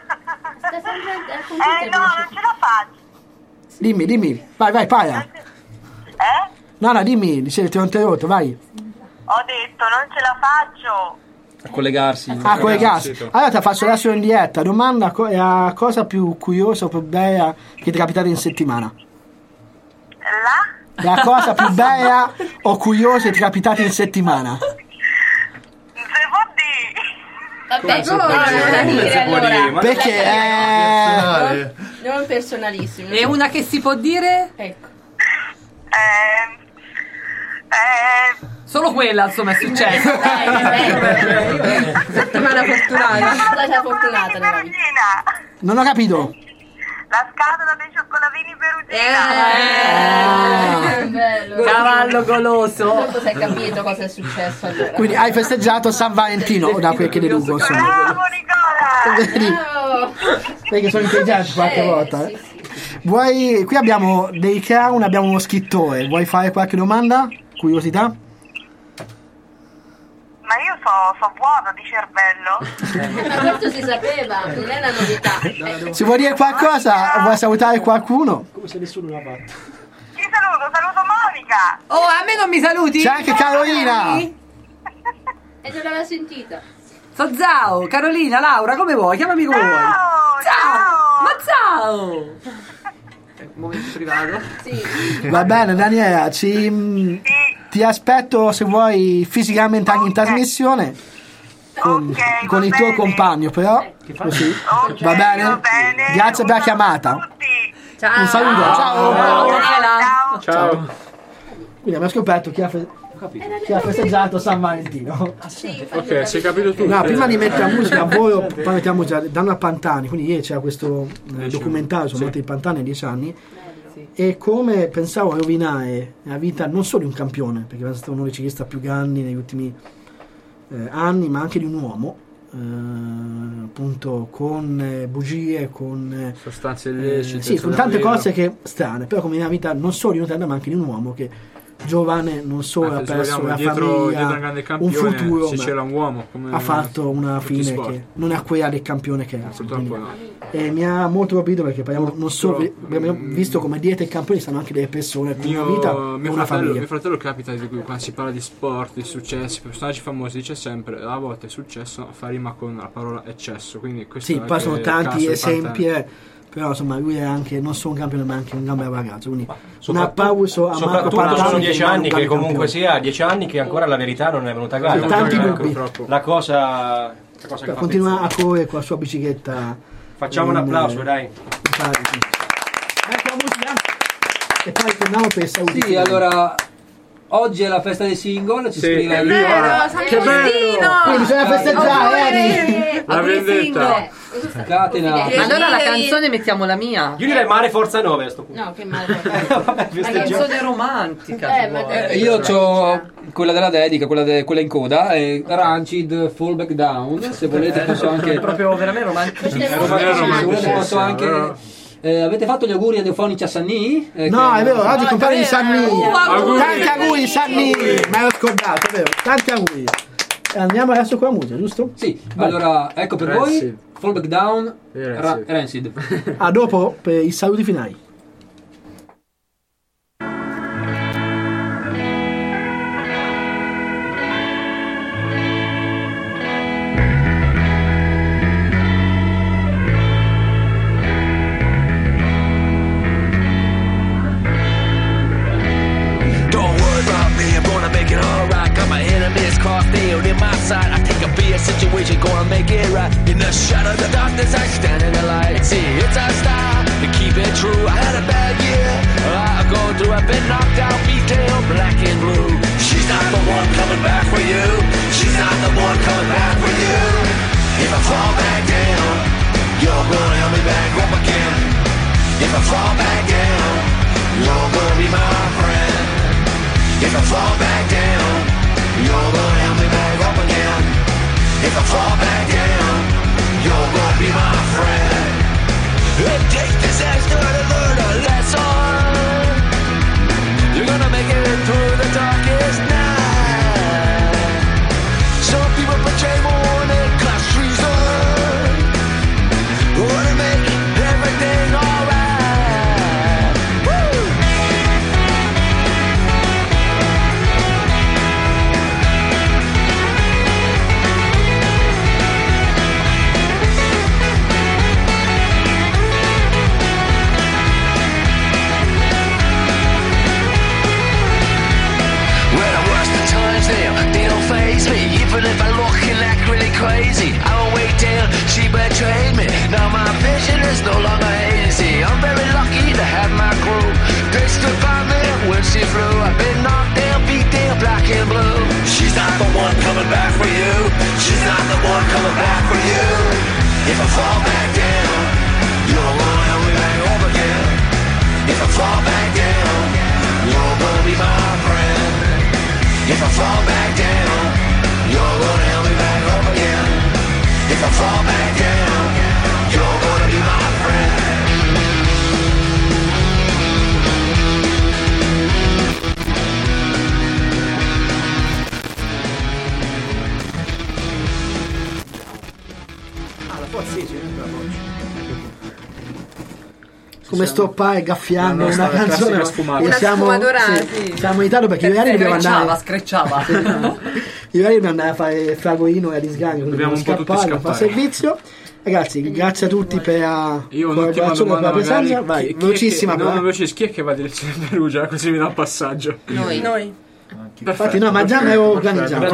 la faccio. Dimmi, vai, Paia. No, dimmi, dicevi, ti ho interrotto, vai. Ho detto, non ce la faccio. A collegarsi. Allora ti faccio adesso in diretta. Domanda: è la cosa più curiosa o più bella che ti è capitata in settimana? La cosa più bella o curiosa che ti è capitata in settimana? Vabbè, non può dire, perché non personalissimo. E una che si può dire? Ecco. Solo quella, insomma, è successo. Settimana fortunata. Stata fortunata nella vita. Non ho capito. La scatola dei cioccolatini bello. Cavallo goloso. Dopo si è capito cosa è successo allora. Quindi hai festeggiato San Valentino, da quel che deduco, insomma. Bravo Nicola. Perché sono intelligenti qualche volta. Sì. Qui abbiamo dei clown, abbiamo uno scrittore. Vuoi fare qualche domanda? Curiosità? Ma io so buono di cervello. Ma questo si sapeva, non è una novità. Se vuoi dire qualcosa, vuoi salutare qualcuno? Come se nessuno l'ha fatto. Chi saluto Monica. Oh, a me non mi saluti? C'è anche Carolina. E non l'aveva sentita. So Zao, Carolina, Laura, come vuoi? Chiamami come vuoi. Ciao. Ma ciao. Momento privato. Sì. Va bene Daniela, ti aspetto se vuoi fisicamente anche in trasmissione con il tuo compagno, però così va bene? Grazie per la chiamata. Ciao. Un saluto. Ciao. Ciao. Quindi abbiamo scoperto chi ha festeggiato San Valentino. Ok, si è capito tutto. No, prima di mettere la musica a volo, poi mettiamo già danno a Pantani, quindi ieri c'era questo documentario sulla morte di Pantani a 10 anni. E come pensavo a rovinare la vita non solo di un campione, perché è stato uno dei ciclisti più grandi negli ultimi anni, ma anche di un uomo, appunto con bugie, con sostanze illecite, sì, con tante cose che strane, però come nella vita non solo di un uomo ma anche di un uomo che giovane non solo ha perso la famiglia, un futuro, se c'era un uomo come ha fatto una fine che non è quella del campione che era. E mi ha molto colpito perché parliamo non solo, abbiamo visto come dietro il campione stanno anche delle persone con una vita e una famiglia. Mio fratello capita di cui quando si parla di sport, di successi, personaggi famosi, dice sempre a volte successo fa rima con la parola eccesso, quindi questo sì, poi sono tanti esempi. Però insomma lui è anche non solo un campione ma anche un gran bel ragazzo, quindi un applauso a Marco Pantani. Sono 10 anni che comunque sia 10 anni che ancora la verità non è venuta a galla. Tanti dubbi. La cosa che continua a correre con la sua bicicletta. Facciamo un applauso, dai. Ecco la musica e poi torniamo per i saluti. Sì, allora oggi è la festa dei single, ci scrive che bello! Quindi bisogna festeggiare, la vendetta. Catena. Allora la canzone mettiamo la mia. Io direi Mare Forza 9 a sto punto. No, che male. Vabbè, la canzone romantica. Io ho quella della dedica, quella in coda, è Rancid Fall Back Down. Se volete posso anche. È proprio veramente romantico. Posso anche. Avete fatto gli auguri radiofonici a Sanni? No, è vero, oggi compare di Sanni. Tanti auguri Sanni. Me l'ho scordato, è vero. Tanti auguri. Andiamo adesso con la musica, giusto? Sì. Allora, ecco per voi Fall Back Down, Rancid. A dopo per i saluti finali. I take a beer situation, gonna make it right. In the shadow of the darkness, I stand in the light. See, it's our style to keep it true. I had a bad year, I've gone through. I've been knocked out, beat down, black and blue. She's not the one coming back for you. She's not the one coming back for you. If I fall back down, you're gonna help me back up again. If I fall back down, you're gonna be my friend. If I fall back down, you're gonna help me back up again. If I fall back for you. She's not the one coming back for you. If I fall back down, you're gonna help me back up again. If I fall back down, you're gonna be my friend. If I fall back down, you're gonna help me back up again. If I fall back down, you're gonna be my friend. Come stoppare gaffiando una canzone una sfumatura, sì. Siamo in Italia perché ieri dobbiamo andare screcciava ieri dobbiamo andare a fare Fragoino e a Disgagno, dobbiamo scappare, fare servizio. Ragazzi, grazie a tutti per la collaborazione, per la presenza. Vai, velocissima. Chi è che va a direzione Perugia così mi dà un passaggio? Noi. Infatti no, ma già mi ero organizzato.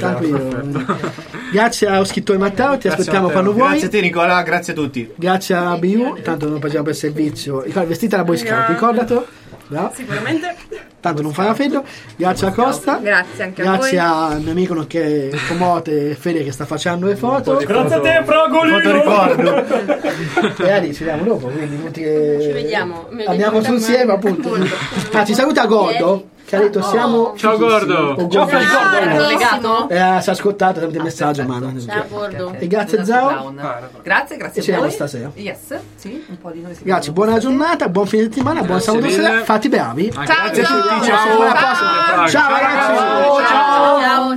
Grazie allo scrittore Matteo, ti aspettiamo quando vuoi. Grazie a te Nicola, grazie a tutti. Grazie a BU, tanto non paghiamo per servizio. Vestita la Boy Scout, ricordatelo. No? Sicuramente. Tanto non farà freddo. Grazie a Costa. Grazie anche a voi. Grazie al mio amico nonché Comote Fede che sta facendo le foto. Grazie a te, Fragolino. Ricordo. E ci vediamo dopo, quindi ci vediamo. Andiamo sul insieme appunto. Ci saluta Gordo. Che ha detto siamo. Ciao Gordo. Ciao Gordo. Legato? Si è ascoltato tramite messaggio, ma ciao Gordo. E grazie Zao. Grazie e ci vediamo stasera. Yes, sì, un po' di noi. Grazie, buona giornata, buon fine settimana, buon sabato sera. Fatti bravi. Grazie a tutti. Ciao ragazzi. Ciao.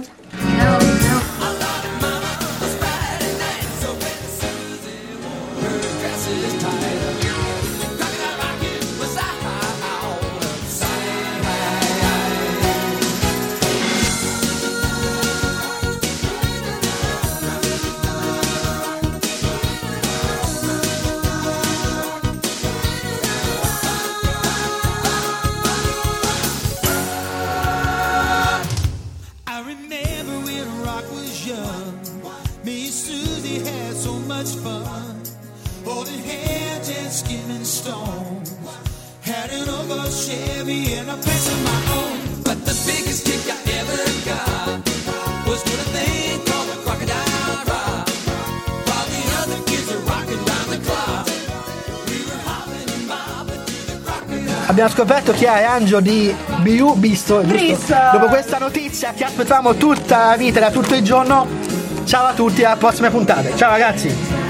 Chevy and a place of my own. But the biggest kick I ever got was with a thing called a crocodile rock. While the other kids are rocking round the clock, we were hopping and bobbing to the crocodile. Abbiamo scoperto chi è Angelo di BU Bisto. Dopo questa notizia che aspettiamo tutta la vita, da tutto il giorno. Ciao a tutti, alla prossima puntata. Ciao ragazzi.